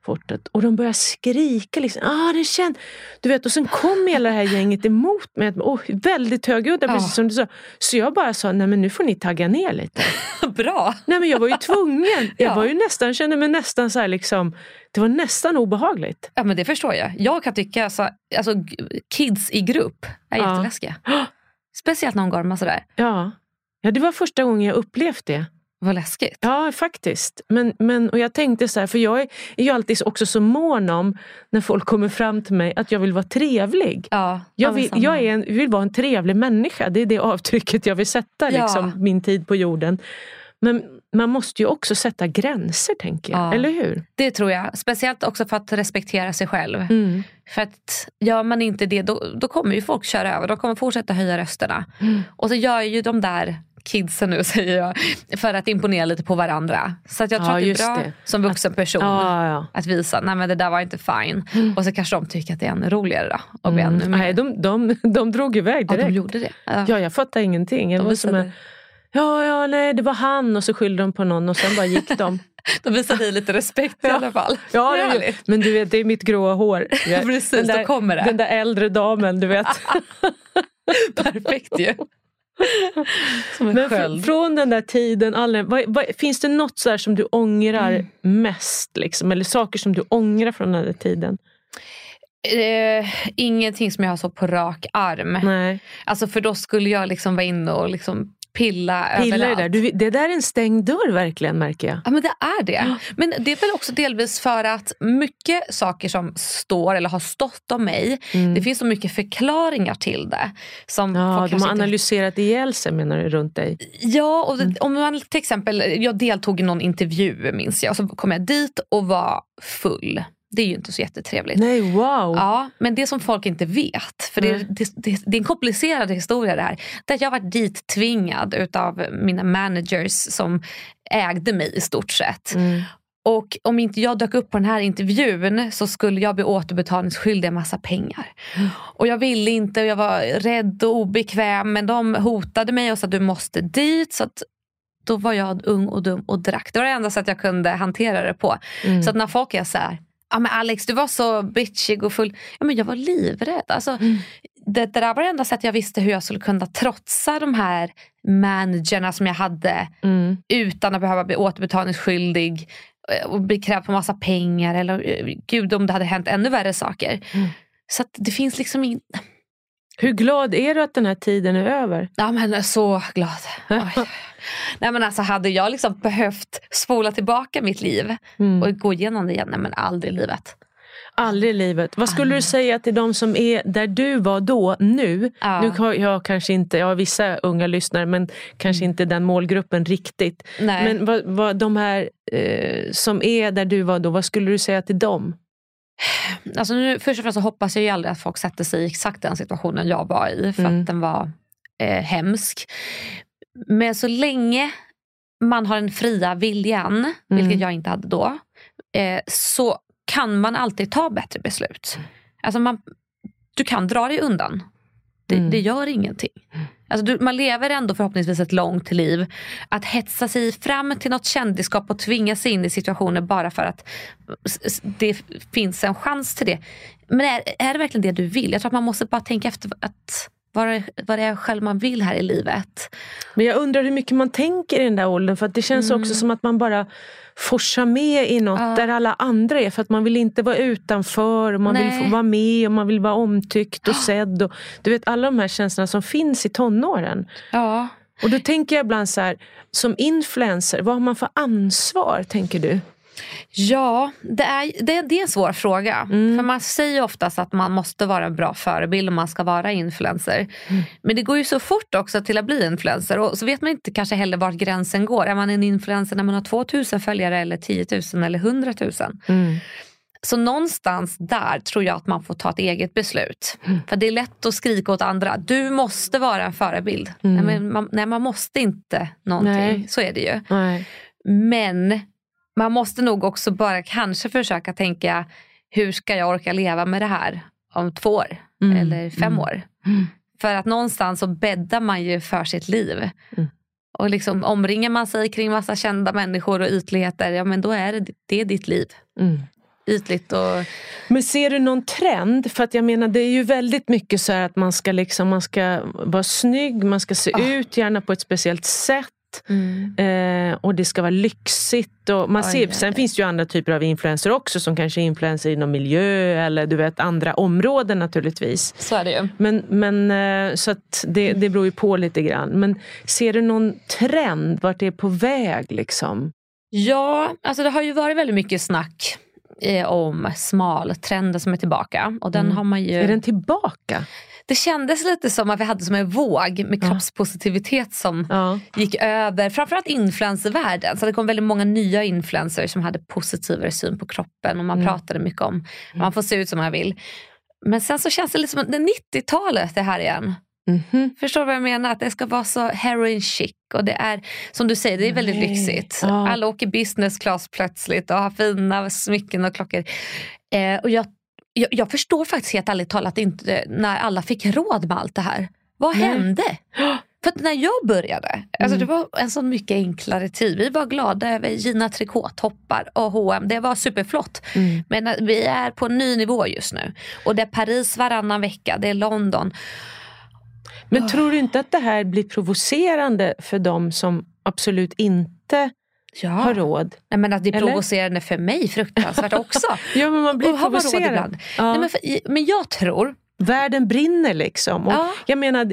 carportet och de började skrika liksom, ah det känns, du vet, och sen kom hela det här gänget emot mig, och väldigt högljudda, ja. Precis som du sa, så jag bara sa, nej men nu får ni tagga ner lite. Bra. Nej men jag var ju tvungen, jag ja. var ju nästan, kände mig nästan så här liksom, det var nästan obehagligt. Ja men det förstår jag, jag kan tycka alltså, alltså kids i grupp är ja. jätteläskiga. Speciellt någon gång sådär. Ja. ja, det var första gången jag upplevt det. Vad läskigt. Ja, faktiskt. Men, men, och jag tänkte så här, för jag är, är ju alltid också så mån om när folk kommer fram till mig att jag vill vara trevlig. Ja, jag vill, jag är en, vill vara en trevlig människa. Det är det avtrycket jag vill sätta, ja. liksom, min tid på jorden. Men man måste ju också sätta gränser, tänker jag. Ja, eller hur? Det tror jag. Speciellt också för att respektera sig själv. Mm. För att gör man inte det, då, då kommer ju folk köra över. De kommer fortsätta höja rösterna. Mm. Och så gör ju de där kidsen nu, säger jag, för att imponera lite på varandra. Så att jag tror ja, att det är bra det. som vuxen person att, ja, ja. att visa, nej men det där var inte fine. Mm. Och så kanske de tycker att det är ännu roligare då. Och mm. ännu nej, de, de, de drog iväg direkt. Ja, de gjorde det. Ja, ja jag fattar ingenting. Jag var som en, ja, ja, nej, det var han, och så skyllde de på någon och sen bara gick de. De visade dig lite respekt i alla fall. Ja, det, men du vet, det är mitt gråa hår. Jag, precis, den där, då kommer det. Den där äldre damen, du vet. Perfekt ju. Som en men sköld. Från den där tiden, alla, vad, vad, finns det något så där som du ångrar mm. mest? Liksom, eller saker som du ångrar från den där tiden? Eh, ingenting som jag har så på rak arm. Nej. Alltså för då skulle jag liksom vara inne och liksom pilla, pilla överallt. Där. Du, det där är en stängd dörr verkligen, märker jag. Ja, men det är det. Men det är väl också delvis för att mycket saker som står eller har stått om mig, mm. det finns så mycket förklaringar till det. Som ja, de har analyserat ihjäl sig, menar du, runt dig? Ja, och mm. om man till exempel, jag deltog i någon intervju, minns jag, och så kom jag dit och var full. Det är ju inte så jättetrevligt. Nej, wow. Ja, men det som folk inte vet, för det är, det, det, det är en komplicerad historia det här. Där jag var dit tvingad utav mina managers som ägde mig i stort sett. Mm. Och om inte jag dök upp på den här intervjun så skulle jag bli återbetalningsskyldig en massa pengar. Mm. Och jag ville inte, och jag var rädd och obekväm, men de hotade mig och sa att du måste dit, så att då var jag ung och dum och drack. Det var det enda sätt jag kunde hantera det på. Mm. Så att när folk är så här, ja men Alex, du var så bitchig och full. Ja men jag var livrädd. Alltså, mm. det, det där var det enda sätt jag visste hur jag skulle kunna trotsa de här managerna som jag hade. Mm. Utan att behöva bli återbetalningsskyldig och bli krävd på massa pengar. Eller gud, om det hade hänt ännu värre saker. Mm. Så att det finns liksom in... Hur glad är du att den här tiden är över? Ja men jag är så glad. Nej men alltså, hade jag liksom behövt spola tillbaka mitt liv mm. och gå igenom det igen, nej men aldrig i livet. Aldrig i livet. Vad skulle aldrig. du säga till de som är där du var då, nu? Ja. Nu har jag kanske inte, jag har vissa unga lyssnare, men kanske inte den målgruppen riktigt. Nej. Men vad, vad de här eh, som är där du var då, vad skulle du säga till dem? Alltså nu, först och främst så hoppas jag ju aldrig att folk sätter sig i exakt den situationen jag var i, för mm. att den var eh, hemsk. Men så länge man har den fria viljan, mm. vilket jag inte hade då, eh, så kan man alltid ta bättre beslut. Alltså man, du kan dra dig undan. Det, mm. det gör ingenting. Alltså du, man lever ändå förhoppningsvis ett långt liv. Att hetsa sig fram till något kändisskap och tvinga sig in i situationer bara för att det finns en chans till det. Men är, är det verkligen det du vill? Jag tror att man måste bara tänka efter att vad det, vad det är själv man vill här i livet. Men jag undrar hur mycket man tänker i den där åldern, för att det känns mm. också som att man bara forsar med i något ja. där alla andra är, för att man vill inte vara utanför och man Nej. vill få vara med och man vill vara omtyckt och ja. sedd och du vet alla de här känslorna som finns i tonåren. Ja. Och då tänker jag ibland så här, som influencer, vad har man för ansvar, tänker du? Ja, det är, det, det är en svår fråga. Mm. För man säger oftast att man måste vara en bra förebild om man ska vara influencer. Mm. Men det går ju så fort också till att bli influencer. Och så vet man inte kanske heller vart gränsen går. Är man en influencer när man har tvåtusen följare eller tiotusen eller hundratusen? Mm. Så någonstans där tror jag att man får ta ett eget beslut. Mm. För det är lätt att skrika åt andra. Du måste vara en förebild. Mm. Nej, men man, nej, man måste inte någonting. Nej. Så är det ju. Nej. Men man måste nog också bara kanske försöka tänka, hur ska jag orka leva med det här om två år mm. eller fem mm. år? Mm. För att någonstans så bäddar man ju för sitt liv. Mm. Och liksom omringar man sig kring massa kända människor och ytligheter, ja men då är det, det är ditt liv. Mm. ytligt och... Men ser du någon trend? För att jag menar, det är ju väldigt mycket så här att man ska liksom, man ska vara snygg, man ska se oh. ut gärna på ett speciellt sätt. Mm. Eh, och det ska vara lyxigt och man Oj, ser, sen finns det ju andra typer av influencer också som kanske är influencer inom miljö eller du vet andra områden naturligtvis. Så är det ju. Men, men eh, så att det, det beror ju på lite grann. Men ser du någon trend vart det är på väg liksom? Ja, alltså det har ju varit väldigt mycket snack eh, om smaltrenden som är tillbaka och den mm. har man ju... Är den tillbaka? Det kändes lite som att vi hade som en våg med ja. kroppspositivitet som ja. gick över, framförallt influencervärlden. Så det kom väldigt många nya influencers som hade positivare syn på kroppen och man mm. pratade mycket om man får se ut som man vill. Men sen så känns det lite som det nittiotalet det här igen. Mm-hmm. Förstår du vad jag menar? Att det ska vara så heroin chic och det är, som du säger, det är väldigt Nej. lyxigt. Ja. Alla åker business class plötsligt och har fina smycken och klockor. Eh, och jag Jag, jag förstår faktiskt helt ärligt talat inte när alla fick råd med allt det här. Vad Nej. hände? För att när jag började, mm. alltså det var en så mycket enklare tid. Vi var glada över Gina Tricot-toppar och H och M. Det var superflott. Mm. Men vi är på en ny nivå just nu. Och det är Paris varannan vecka, det är London. Men oh. tror du inte att det här blir provocerande för dem som absolut inte... Ja. Har råd. Nej, men att det är Eller? provocerande för mig fruktansvärt också. Ja, men man blir och provocerad. Ja. Nej, men, för, men jag tror... Världen brinner liksom. Och ja. Jag menar,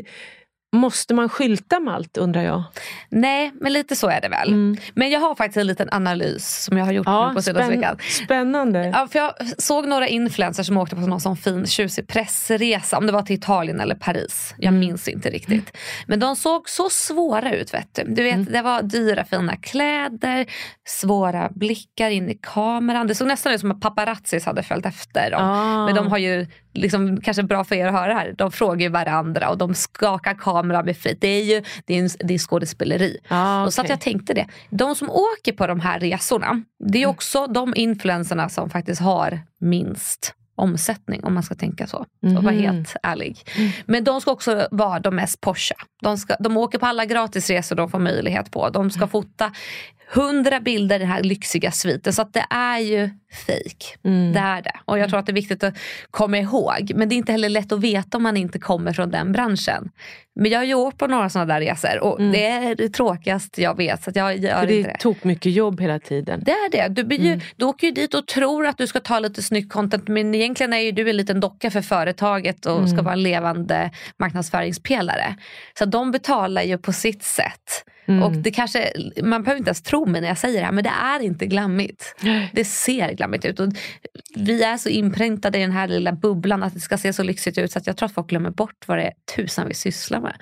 måste man skylta med allt undrar jag? Nej, men lite så är det väl. Mm. Men jag har faktiskt en liten analys som jag har gjort ja, på senaste spänn- veckan. Spännande. Ja, för jag såg några influencers som åkte på någon sån fin tjusig pressresa. Om det var till Italien eller Paris. Jag mm. minns inte riktigt. Mm. Men de såg så svåra ut, vet du. Du vet, mm. det var dyra fina kläder. Svåra blickar in i kameran. Det såg nästan ut som att paparazzis hade följt efter dem. Ah. Men de har ju liksom, kanske bra för er att höra här. De frågar ju varandra och de skakar kameran med frit. Det är ju det är, en, det är skådespeleri. Ah, okay. Och så att jag tänkte det. De som åker på de här resorna, det är också de influencerna som faktiskt har minst omsättning, om man ska tänka så. Så var helt ärlig. Mm. Men de ska också vara de mest Porsche. De, ska, de åker på alla gratisresor de får möjlighet på. De ska fota hundra bilder i den här lyxiga sviten. Så att det är ju fake. Mm. Det är det. Och jag tror att det är viktigt att komma ihåg. Men det är inte heller lätt att veta om man inte kommer från den branschen. Men jag har ju åkt på några sådana där resor. Och mm. det är det tråkigaste jag vet. Så att jag gör För det inte det. tog mycket jobb hela tiden. Det är det. Du, blir ju, mm. du åker ju dit och tror att du ska ta lite snygg content. Men egentligen är ju du en liten docka för företaget. Och mm. ska vara en levande marknadsföringspelare. Så de betalar ju på sitt sätt. Mm. Och det kanske, man behöver inte ens tro mig när jag säger det här, men det är inte glammigt. Det ser glammigt ut och vi är så inpräntade i den här lilla bubblan att det ska se så lyxigt ut så att jag tror att folk glömmer bort vad det är tusan vi sysslar med.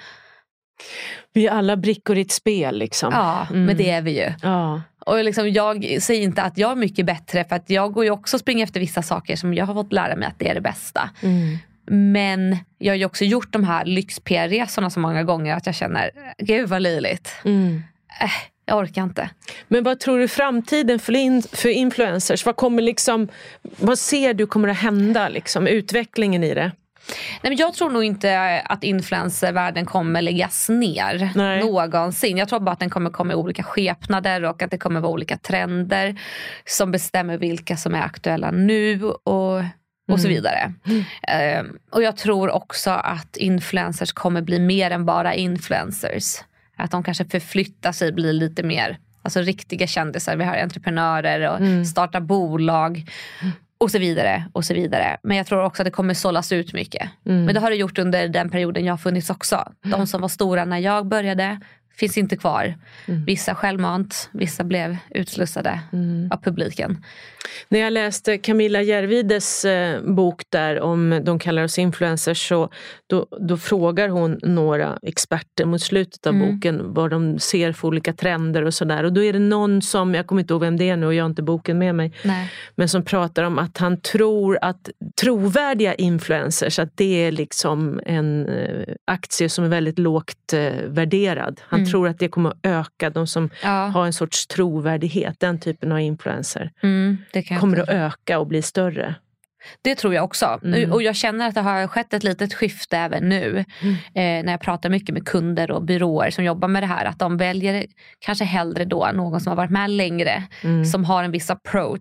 Vi är alla brickor i ett spel liksom. Ja, mm. men det är vi ju. Ja. Och liksom, jag säger inte att jag är mycket bättre, för att jag går ju också springa efter vissa saker som jag har fått lära mig att det är det bästa. Mm. Men jag har ju också gjort de här lyx-P R-resorna så många gånger att jag känner, gud vad löjligt. Mm. Äh, jag orkar inte. Men vad tror du framtiden för, in, för influencers? Vad kommer liksom, vad ser du kommer att hända liksom, utvecklingen i det? Nej, men jag tror nog inte att influencervärlden kommer läggas ner Nej. någonsin. Jag tror bara att den kommer komma i olika skepnader och att det kommer vara olika trender som bestämmer vilka som är aktuella nu och och så vidare. Mm. Um, och jag tror också att influencers kommer bli mer än bara influencers. Att de kanske förflyttar sig, blir lite mer, alltså riktiga kändisar. Vi har entreprenörer och mm. startar bolag och så vidare och så vidare. Men jag tror också att det kommer sållas ut mycket. Mm. Men det har det gjort under den perioden jag har funnits också. De som var stora när jag började finns inte kvar. Mm. Vissa självmant, vissa blev utslussade mm. av publiken. När jag läste Camilla Järvides eh, bok där om de kallar oss influencers, så då, då frågar hon några experter mot slutet av mm. boken vad de ser för olika trender och sådär. Och då är det någon som, jag kommer inte ihåg vem det är nu och jag har inte boken med mig, Nej. men som pratar om att han tror att trovärdiga influencers, att det är liksom en eh, aktie som är väldigt lågt eh, värderad. Han mm. tror att det kommer att öka de som ja. har en sorts trovärdighet, den typen av influencer. Mm. Det kommer att öka och bli större. Det tror jag också. Mm. Och jag känner att det har skett ett litet skifte även nu. Mm. Eh, när jag pratar mycket med kunder och byråer som jobbar med det här. Att de väljer kanske hellre då någon som har varit med längre. Mm. Som har en viss approach.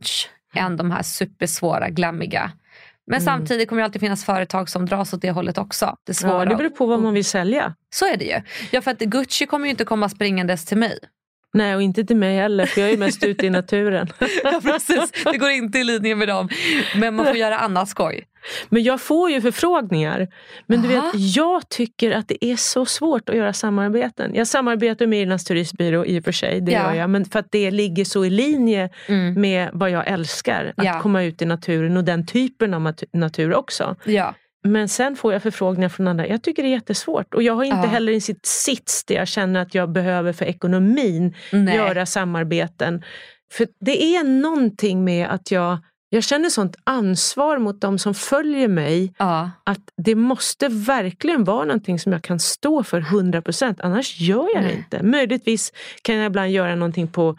än de här supersvåra, glammiga. Men mm. samtidigt kommer det alltid finnas företag som dras åt det hållet också. Det, svåra. Ja, det beror på vad man vill sälja. Så är det ju. Ja, för att Gucci kommer ju inte komma springandes till mig. Nej, och inte till mig heller, för jag är mest ute i naturen. Ja, precis. Det går inte i linje med dem. Men man får göra annat skoj. Men jag får ju förfrågningar. Men Aha. du vet, jag tycker att det är så svårt att göra samarbeten. Jag samarbetar med Irlands turistbyrå i och för sig, det ja. gör jag. Men för att det ligger så i linje mm. med vad jag älskar. Att ja. komma ut i naturen och den typen av natur också. Ja. Men sen får jag förfrågningar från andra. Jag tycker det är jättesvårt. Och jag har inte ja. heller i sitt sits det jag känner att jag behöver för ekonomin Nej. göra samarbeten. För det är någonting med att jag, jag känner sånt ansvar mot de som följer mig. Ja. Att det måste verkligen vara någonting som jag kan stå för hundra procent. Annars gör jag Nej. det inte. Möjligtvis kan jag ibland göra någonting på...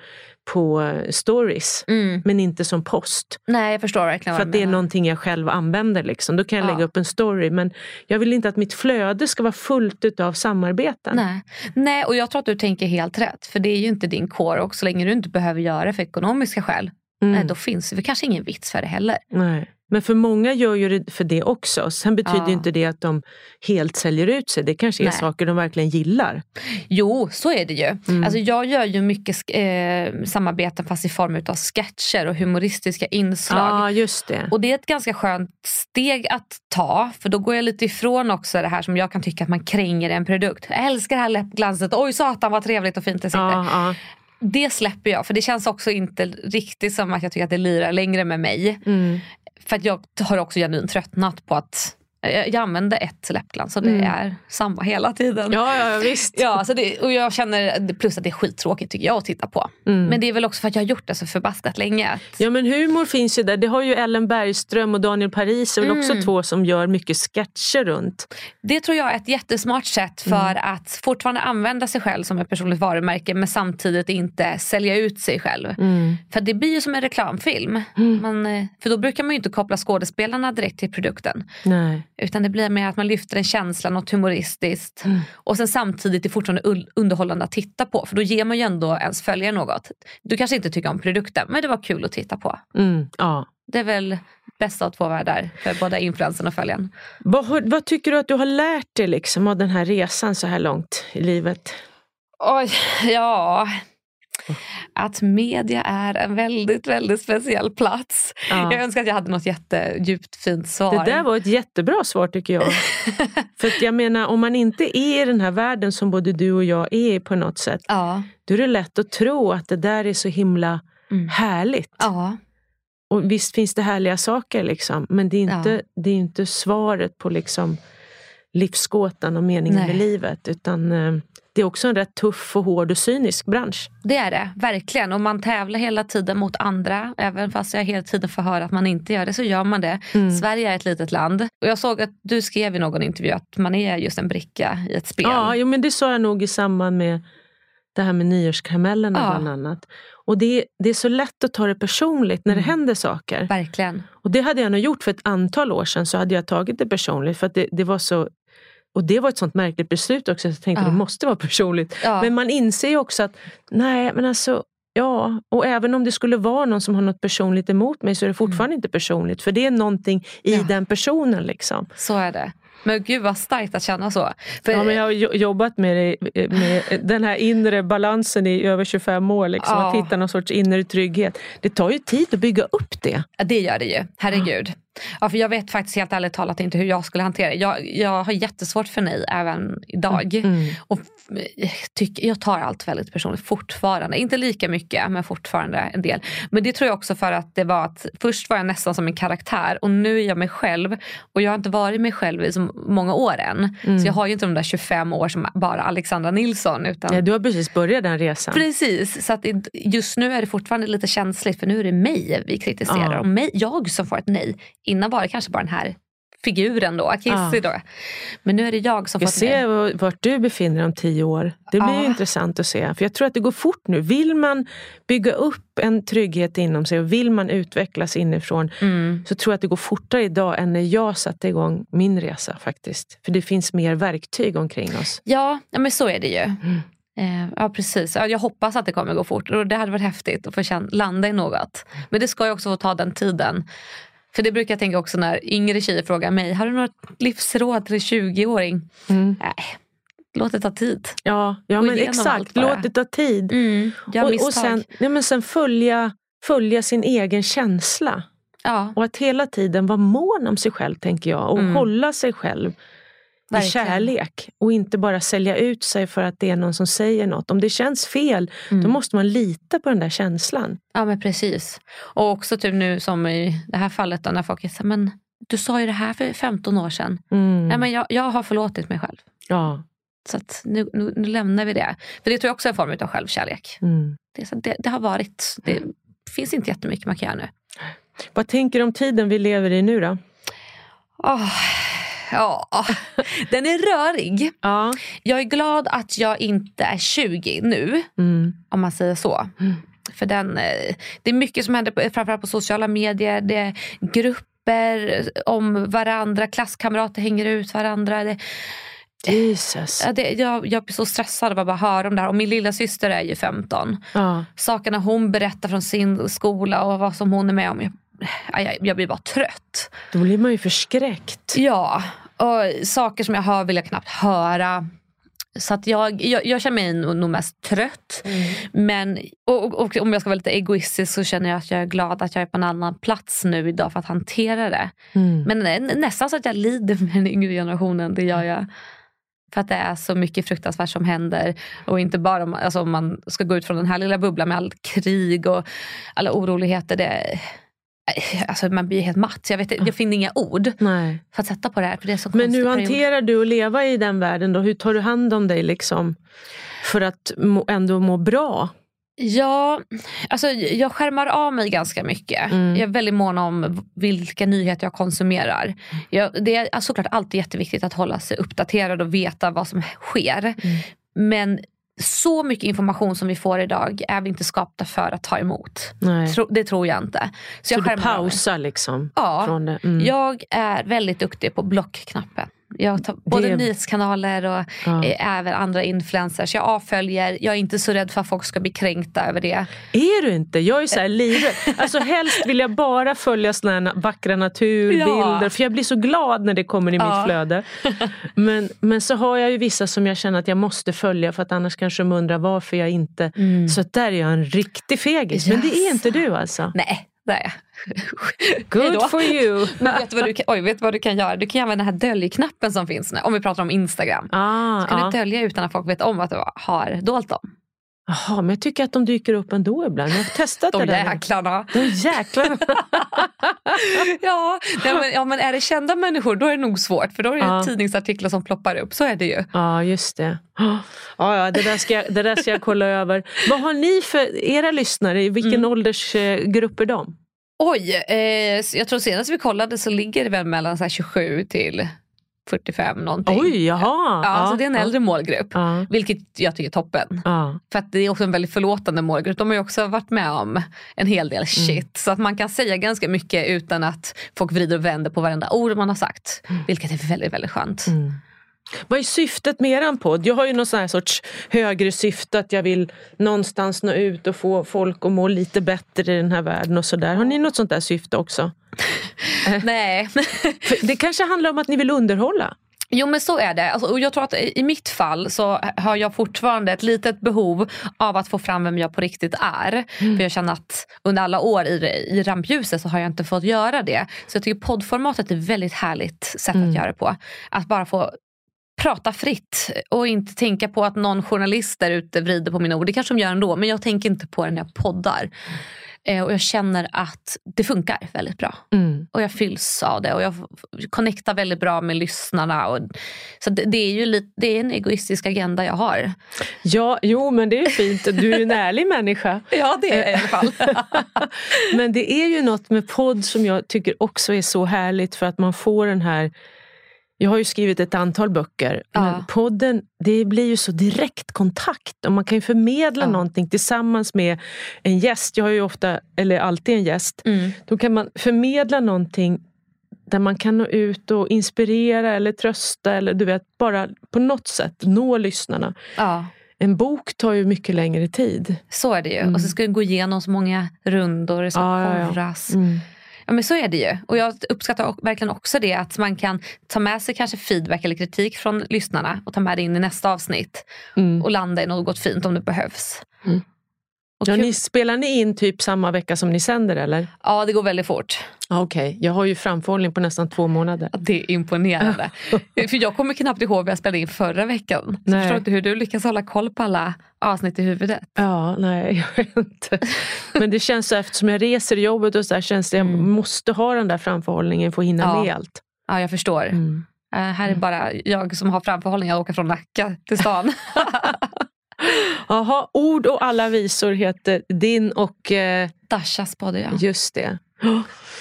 på stories, mm. men inte som post. Nej, jag förstår verkligen. För att det är någonting jag själv använder liksom. Då kan jag ja. lägga upp en story, men jag vill inte att mitt flöde ska vara fullt utav samarbeten. Nej. Nej, och jag tror att du tänker helt rätt. För det är ju inte din core, och så länge du inte behöver göra det för ekonomiska skäl, mm. nej, då finns det kanske ingen vits för det heller. Nej. Men för många gör ju det för det också. Sen betyder ja. inte det att de helt säljer ut sig. Det kanske är Nej. saker de verkligen gillar. Jo, så är det ju. Mm. Alltså jag gör ju mycket eh, samarbeten fast i form av sketcher och humoristiska inslag. Ja, just det. Och det är ett ganska skönt steg att ta. För då går jag lite ifrån också det här som jag kan tycka att man kränger en produkt. Jag älskar det här läppglanset. Oj, satan vad trevligt och fint det sitter. Ja, ja. Det släpper jag. För det känns också inte riktigt som att jag tycker att det lirar längre med mig. Mm. För att jag har också genuint tröttnat på att jag använder ett läppglans och det mm. är samma hela tiden. Ja, ja visst. Ja, så det, och jag känner, plus att det är skittråkigt tycker jag att titta på. Mm. Men det är väl också för att jag har gjort det så förbaskat länge. Att... Ja, men humor finns ju där. Det har ju Ellen Bergström och Daniel Paris är väl mm. också två som gör mycket sketcher runt. Det tror jag är ett jättesmart sätt för mm. att fortfarande använda sig själv som ett personligt varumärke, men samtidigt inte sälja ut sig själv. Mm. För det blir ju som en reklamfilm. Mm. Man, för då brukar man ju inte koppla skådespelarna direkt till produkten. Nej. Utan det blir mer att man lyfter en känsla, något humoristiskt. Mm. Och sen samtidigt är det fortfarande underhållande att titta på. För då ger man ju ändå ens följare något. Du kanske inte tycker om produkten, men det var kul att titta på. Mm, ja. Det är väl bästa av två världar för både influensen och följaren. Vad, vad tycker du att du har lärt dig liksom av den här resan så här långt i livet? Oj, ja... Att media är en väldigt, väldigt speciell plats. Ja. Jag önskar att jag hade något jättedjupt fint svar. Det där var ett jättebra svar tycker jag. För att jag menar, om man inte är i den här världen som både du och jag är på något sätt. Ja. Då är det lätt att tro att det där är så himla mm. härligt. Ja. Och visst finns det härliga saker liksom. Men det är inte, ja. det är inte svaret på liksom livsgåtan och meningen Nej. med livet. Utan... Det är också en rätt tuff och hård och cynisk bransch. Det är det, verkligen. Och man tävlar hela tiden mot andra. Även fast jag hela tiden får höra att man inte gör det, så gör man det. Mm. Sverige är ett litet land. Och jag såg att du skrev i någon intervju att man är just en bricka i ett spel. Ja, jo, men det sa jag nog i samband med det här med nyårskaramellerna ja. bland annat. Och det, det är så lätt att ta det personligt när mm. det händer saker. Verkligen. Och det hade jag nog gjort för ett antal år sedan, så hade jag tagit det personligt. För att det, det var så... Och det var ett sånt märkligt beslut också. Jag tänkte ja. det måste vara personligt. Ja. Men man inser ju också att nej, men alltså ja. Och även om det skulle vara någon som har något personligt emot mig, så är det fortfarande mm. inte personligt. För det är någonting i ja. den personen liksom. Så är det. Men gud vad starkt att känna så. För... Ja, men jag har jobbat med, det, med den här inre balansen i över tjugofem år. Liksom, ja. Att hitta någon sorts inre trygghet. Det tar ju tid att bygga upp det. Ja, det gör det ju. Herregud. Ja. Ja, för jag vet faktiskt helt ärligt talat inte hur jag skulle hantera det. Jag, jag har jättesvårt för nej även idag. Mm. Mm. Och tycker, jag tar allt väldigt personligt fortfarande. Inte lika mycket, men fortfarande en del. Men det tror jag också för att det var att först var jag nästan som en karaktär. Och nu är jag mig själv. Och jag har inte varit mig själv i så många år än. Mm. Så jag har ju inte de där tjugofem år som bara Alexandra Nilsson. Utan... Ja, du har precis börjat den resan. Precis, så att just nu är det fortfarande lite känsligt. För nu är det mig vi kritiserar. Ja. Och mig, jag som får ett nej. Innan var det kanske bara den här figuren då, Kissy då. Men nu är det jag som får se vart du befinner dig om tio år. Det blir ju intressant att se. För jag tror att det går fort nu. Vill man bygga upp en trygghet inom sig och vill man utvecklas inifrån mm. så tror jag att det går fortare idag än när jag satte igång min resa faktiskt. För det finns mer verktyg omkring oss. Ja, ja men så är det ju. Mm. Eh, ja, precis. Jag hoppas att det kommer gå fort. Och det hade varit häftigt att få känna, landa i något. Men det ska ju också få ta den tiden. För det brukar jag tänka också när yngre tjejer frågar mig, har du något livsråd till en tjugo-åring? Mm. Nej, låt det ta tid. Ja, ja men exakt. Låt det ta tid. Mm, och, och sen, ja, men sen följa, följa sin egen känsla. Ja. Och att hela tiden vara mån om sig själv, tänker jag. Och mm. hålla sig själv i Verkligen. Kärlek. Och inte bara sälja ut sig för att det är någon som säger något. Om det känns fel, mm. då måste man lita på den där känslan. Ja, men precis. Och också typ nu som i det här fallet då, när folk säger, men du sa ju det här för femton år sedan. Mm. Ja, men jag, jag har förlåtit mig själv. Ja. Så att nu, nu, nu lämnar vi det. För det tror jag också är en form av självkärlek. Mm. Det, så det, det har varit, det mm. finns inte jättemycket man kan göra nu. Vad tänker du om tiden vi lever i nu då? Oh, ja, den är rörig. Ja. Jag är glad att jag inte är tjugo nu, mm. om man säger så. Mm. För den, det är mycket som händer på, framförallt på sociala medier. Det är grupper om varandra, klasskamrater hänger ut varandra. Det, Jesus. Det, jag, jag blir så stressad av att bara höra om det här. Och min lilla syster är ju femton. Ja. Sakerna hon berättar från sin skola och vad som hon är med om. Jag, jag, jag blir bara trött. Då blir man ju förskräckt. Ja, och saker som jag hör vill jag knappt höra. Så att jag, jag, jag känner mig nog mest trött. Mm. Men och, och, och om jag ska vara lite egoistisk så känner jag att jag är glad att jag är på en annan plats nu idag för att hantera det. Mm. Men nä, nästan så att jag lider med den yngre generationen, det gör jag. För att det är så mycket fruktansvärt som händer. Och inte bara om, alltså om man ska gå ut från den här lilla bubblan med all krig och alla oroligheter. Det, alltså man blir helt matt. Jag, vet, jag finner inga ord Nej. För att sätta på det här. För det är så Men hur hanterar period. Du att leva i den världen då? Hur tar du hand om dig liksom? För att må, ändå må bra? Ja, alltså jag skärmar av mig ganska mycket. Mm. Jag är väldigt mån om vilka nyheter jag konsumerar. Jag, det är såklart alltid jätteviktigt att hålla sig uppdaterad och veta vad som sker. Mm. Men så mycket information som vi får idag är vi inte skapta för att ta emot. Tro, det tror jag inte. Så, så jag du pausar liksom? Ja, från det. Mm. Jag är väldigt duktig på blockknappen. Jag tar både det... nyhetskanaler och ja. även andra influencers. Jag avföljer. Jag är inte så rädd för att folk ska bli kränkta över det. Är du inte? Jag är så här livrädd. Alltså helst vill jag bara följa såna här vackra naturbilder. Ja. För jag blir så glad när det kommer i ja. mitt flöde. Men, men så har jag ju vissa som jag känner att jag måste följa. För att annars kanske de undrar varför jag inte... Mm. Så där är jag en riktig fegis. Yes. Men det är inte du alltså. Nej. Nej. Good for you. Men vet du vad du kan, oj, vet du vad du kan göra? Du kan använda den här döljknappen som finns nu. Om vi pratar om Instagram. Ah, så kan ah. du dölja utan att folk vet om att du har dolt dem. Jaha, men jag tycker att de dyker upp ändå ibland. Jag har testat de det där. Jäklarna. De jäklarna. ja, nej, men, ja, men är det kända människor då är det nog svårt. För då är det ah. tidningsartiklar som ploppar upp. Så är det ju. Ja, ah, just det. Ja, ah, ja, det där ska jag, det där ska jag kolla över. Vad har ni för era lyssnare? I vilken mm. åldersgrupp är de? Oj, eh, jag tror senast vi kollade så ligger det väl mellan så här tjugosju till fyrtiofem någonting. Oj, jaha. Ja, ja så det är en äldre ja. målgrupp. Ja. Vilket jag tycker är toppen. Ja. För att det är också en väldigt förlåtande målgrupp. De har ju också varit med om en hel del shit. Mm. Så att man kan säga ganska mycket utan att folk vrider och vänder på varenda ord man har sagt. Mm. Vilket är väldigt, väldigt skönt. Mm. Vad är syftet med eran podd? Jag har ju någon sån här sorts högre syfte att jag vill någonstans nå ut och få folk att må lite bättre i den här världen och sådär. Har ni något sånt där syfte också? Nej. Det kanske handlar om att ni vill underhålla. Jo, men så är det. Alltså, och jag tror att i mitt fall så har jag fortfarande ett litet behov av att få fram vem jag på riktigt är. Mm. För jag känner att under alla år i, i rampljuset så har jag inte fått göra det. Så jag tycker poddformatet är ett väldigt härligt sätt mm. att göra det på. Att bara få prata fritt och inte tänka på att någon journalist där ute vrider på mina ord. Det kanske de gör ändå, men jag tänker inte på det när jag poddar. Eh, och jag känner att det funkar väldigt bra. Mm. Och jag fylls av det och jag connectar väldigt bra med lyssnarna. Och, så det, det är ju lite, det är en egoistisk agenda jag har. Ja, jo, men det är fint. Du är ju en ärlig människa. Ja, det är jag i alla fall. Men det är ju något med podd som jag tycker också är så härligt för att man får den här. Jag har ju skrivit ett antal böcker. Ja. Men podden, det blir ju så direkt kontakt. Och man kan ju förmedla ja. någonting tillsammans med en gäst. Jag har ju ofta, eller alltid en gäst. Mm. Då kan man förmedla någonting där man kan nå ut och inspirera eller trösta. Eller du vet, bara på något sätt nå lyssnarna. Ja. En bok tar ju mycket längre tid. Så är det ju. Mm. Och så ska det gå igenom så många rundor, det ska ja, ja, korras. ja. Mm. Ja, men så är det ju. Och jag uppskattar verkligen också det att man kan ta med sig kanske feedback eller kritik från lyssnarna och ta med det in i nästa avsnitt. Mm. Och landa i något fint om det behövs. Mm. Ja, ni, spelar ni in typ samma vecka som ni sänder, eller? Ja, det går väldigt fort. Okej, okay. Jag har ju framförhållning på nästan två månader. Det är imponerande. För jag kommer knappt ihåg vad jag spelade in förra veckan. Så jag förstår inte hur du lyckas hålla koll på alla avsnitt i huvudet. Ja, nej, jag vet inte. Men det känns så, eftersom jag reser i jobbet och så där, känns det, jag mm. måste ha den där framförhållningen för att hinna ja. med allt. Ja, jag förstår. Mm. Uh, här är bara jag som har framförhållning, jag åker från Nacka till stan. Jaha, Ord och alla visor heter din och... Eh, Dashas podd, ja. Just det. Oh.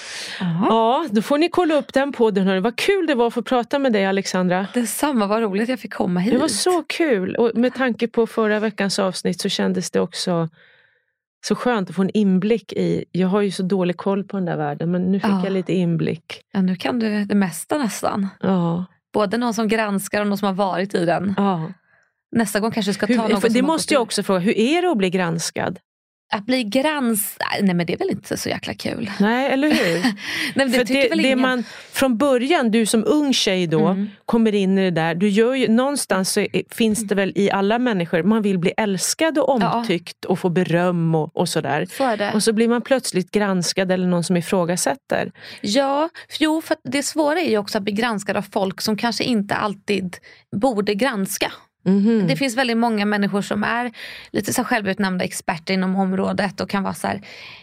Ja, då får ni kolla upp den podden. Hörni. Vad kul det var att få prata med dig, Alexandra. Detsamma, vad roligt jag fick komma hit. Det var så kul. Och med tanke på förra veckans avsnitt så kändes det också så skönt att få en inblick i... Jag har ju så dålig koll på den där världen, men nu fick ja. jag lite inblick. Ja, nu kan du det mesta nästan. Ja. Både någon som granskar och någon som har varit i den. Ja. Nästa gång kanske du ska ta hur, någon för som det måste jag också fråga, hur är det att bli granskad? Att bli granskad, nej men det är väl inte så jäkla kul. Nej, eller hur? nej, men det för det, väl det ingen... man, från början, du som ung tjej då, mm. kommer in i det där. Du gör ju, någonstans så är, finns det väl i alla människor, man vill bli älskad och omtyckt ja. och få beröm och, och sådär. Så är det. Och så blir man plötsligt granskad eller någon som ifrågasätter. Ja, jo, för det svåra är ju också att bli granskad av folk som kanske inte alltid borde granska. Mm-hmm. Det finns väldigt många människor som är lite så självutnämnda experter inom området och kan vara så här,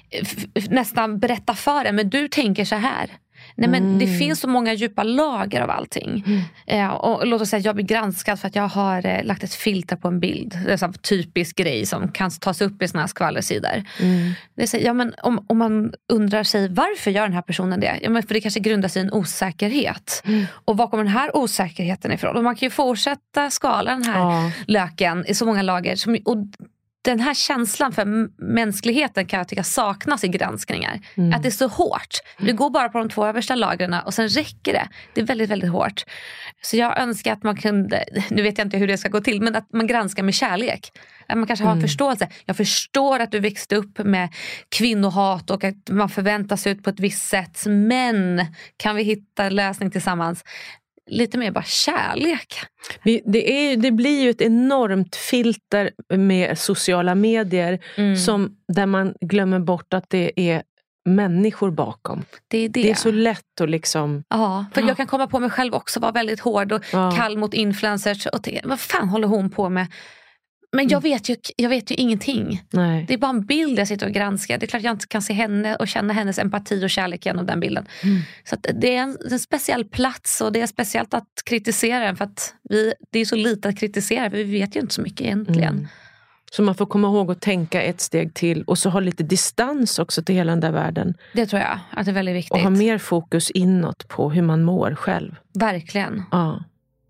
f- nästan berätta för det, men du tänker så här. Nej, men mm. det finns så många djupa lager av allting. Mm. Eh, och låt oss säga att jag blir granskad för att jag har eh, lagt ett filter på en bild. Det är en sån typisk grej som kan tas upp i såna här skvallersidor. Mm. Det är så, ja, men om, om man undrar sig varför gör den här personen det? Ja, men för det kanske grundar sig i en osäkerhet. Mm. Och var kommer den här osäkerheten ifrån? Och man kan ju fortsätta skala den här ja. löken i så många lager. Som, och den här känslan för mänskligheten kan jag tycka saknas i granskningar. Mm. Att det är så hårt. Det går bara på de två översta lagren och sen räcker det. Det är väldigt, väldigt hårt. Så jag önskar att man kunde, nu vet jag inte hur det ska gå till, men att man granskar med kärlek. Att man kanske har en mm. förståelse. Jag förstår att du växte upp med kvinnohat och att man förväntas ut på ett visst sätt. Men kan vi hitta en lösning tillsammans? Lite mer bara kärlek. Vi, det, är, det blir ju ett enormt filter med sociala medier mm. som, där man glömmer bort att det är människor bakom. Det är, det. Det är så lätt att liksom... Ja, för ja. jag kan komma på mig själv också vara väldigt hård och ja. kall mot influencers och tänka, vad fan håller hon på med? Men jag vet ju, jag vet ju ingenting. Nej. Det är bara en bild jag sitter och granskar. Det är klart jag inte kan se henne och känna hennes empati och kärlek genom den bilden. Mm. Så att det är en, en speciell plats och det är speciellt att kritisera den. För att vi, det är så lite att kritisera för vi vet ju inte så mycket egentligen. Mm. Så man får komma ihåg att tänka ett steg till och så ha lite distans också till hela den där världen. Det tror jag att det är väldigt viktigt. Och ha mer fokus inåt på hur man mår själv. Verkligen. Ja.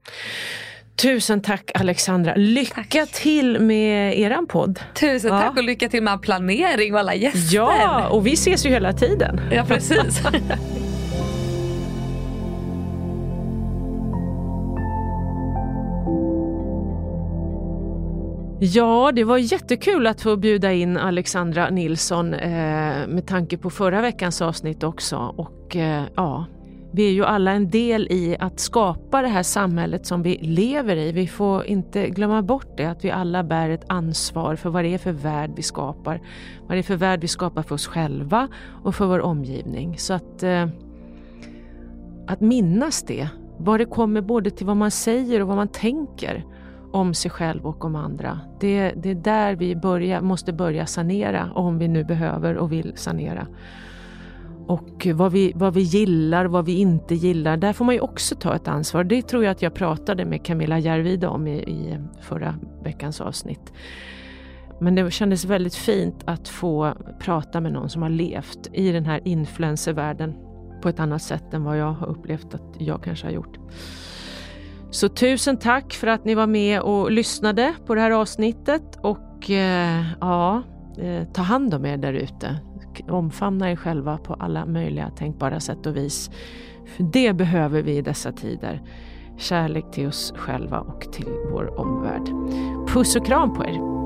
Tusen tack Alexandra. Lycka tack. till med eran podd. Tusen ja. tack och lycka till med all planering och alla gäster. Ja, och vi ses ju hela tiden. Ja, precis. Ja, det var jättekul att få bjuda in Alexandra Nilsson eh, med tanke på förra veckans avsnitt också. Och eh, ja... Vi är ju alla en del i att skapa det här samhället som vi lever i. Vi får inte glömma bort det, att vi alla bär ett ansvar för vad det är för värld vi skapar. Vad det är för värld vi skapar för oss själva och för vår omgivning. Så att, eh, att minnas det, vad det kommer både till vad man säger och vad man tänker om sig själv och om andra. Det, det är där vi börjar, måste börja sanera om vi nu behöver och vill sanera. Och vad vi, vad vi gillar, vad vi inte gillar. Där får man ju också ta ett ansvar. Det tror jag att jag pratade med Camilla Järvide om i, i förra veckans avsnitt. Men det kändes väldigt fint att få prata med någon som har levt i den här influencervärlden på ett annat sätt än vad jag har upplevt att jag kanske har gjort. Så tusen tack för att ni var med och lyssnade på det här avsnittet. Och eh, ja, eh, ta hand om er där ute. Omfamna er själva på alla möjliga tänkbara sätt och vis. För det behöver vi i dessa tider. kärlek till oss själva och till vår omvärld. Puss och kram på er!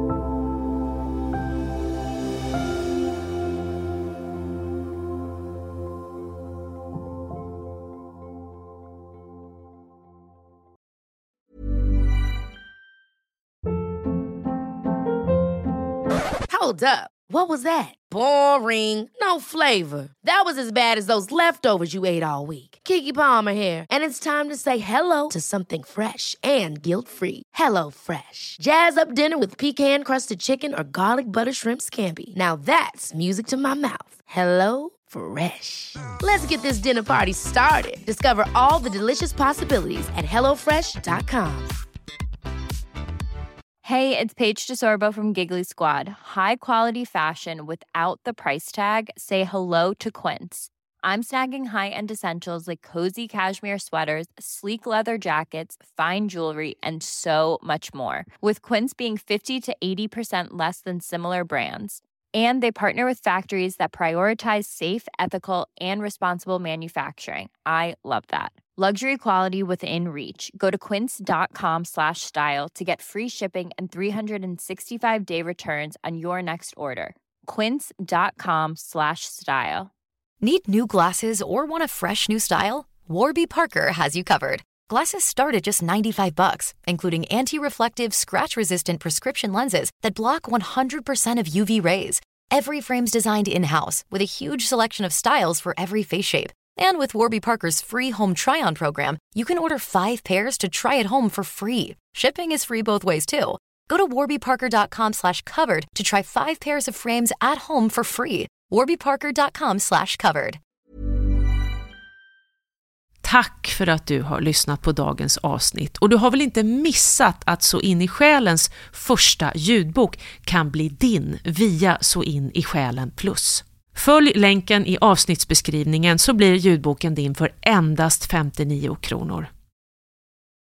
Hold up. What was that? Boring. No flavor. That was as bad as those leftovers you ate all week. Keke Palmer here, and it's time to say hello to something fresh and guilt-free. Hello Fresh. Jazz up dinner with pecan-crusted chicken or garlic butter shrimp scampi. Now that's music to my mouth. Hello Fresh. Let's get this dinner party started. Discover all the delicious possibilities at hello fresh dot com. Hey, it's Paige DeSorbo from Giggly Squad. High quality fashion without the price tag. Say hello to Quince. I'm snagging high-end essentials like cozy cashmere sweaters, sleek leather jackets, fine jewelry, and so much more. With Quince being fifty to eighty percent less than similar brands. And they partner with factories that prioritize safe, ethical, and responsible manufacturing. I love that. Luxury quality within reach. Go to quince.com slash style to get free shipping and three sixty-five day returns on your next order. Quince.com slash style. Need new glasses or want a fresh new style? Warby Parker has you covered. Glasses start at just ninety-five bucks, including anti-reflective, scratch-resistant prescription lenses that block one hundred percent of U V rays. Every frame's designed in-house with a huge selection of styles for every face shape. And with Warby Parker's free home try-on program, you can order five pairs to try at home for free. Shipping is free both ways, too. Go to warbyparker.com slash covered to try five pairs of frames at home for free. warbyparker.com slash covered. Tack för att du har lyssnat på dagens avsnitt. Och du har väl inte missat att Så in i själens första ljudbok kan bli din via Så in i själen plus. Följ länken i avsnittsbeskrivningen så blir ljudboken din för endast femtionio kronor.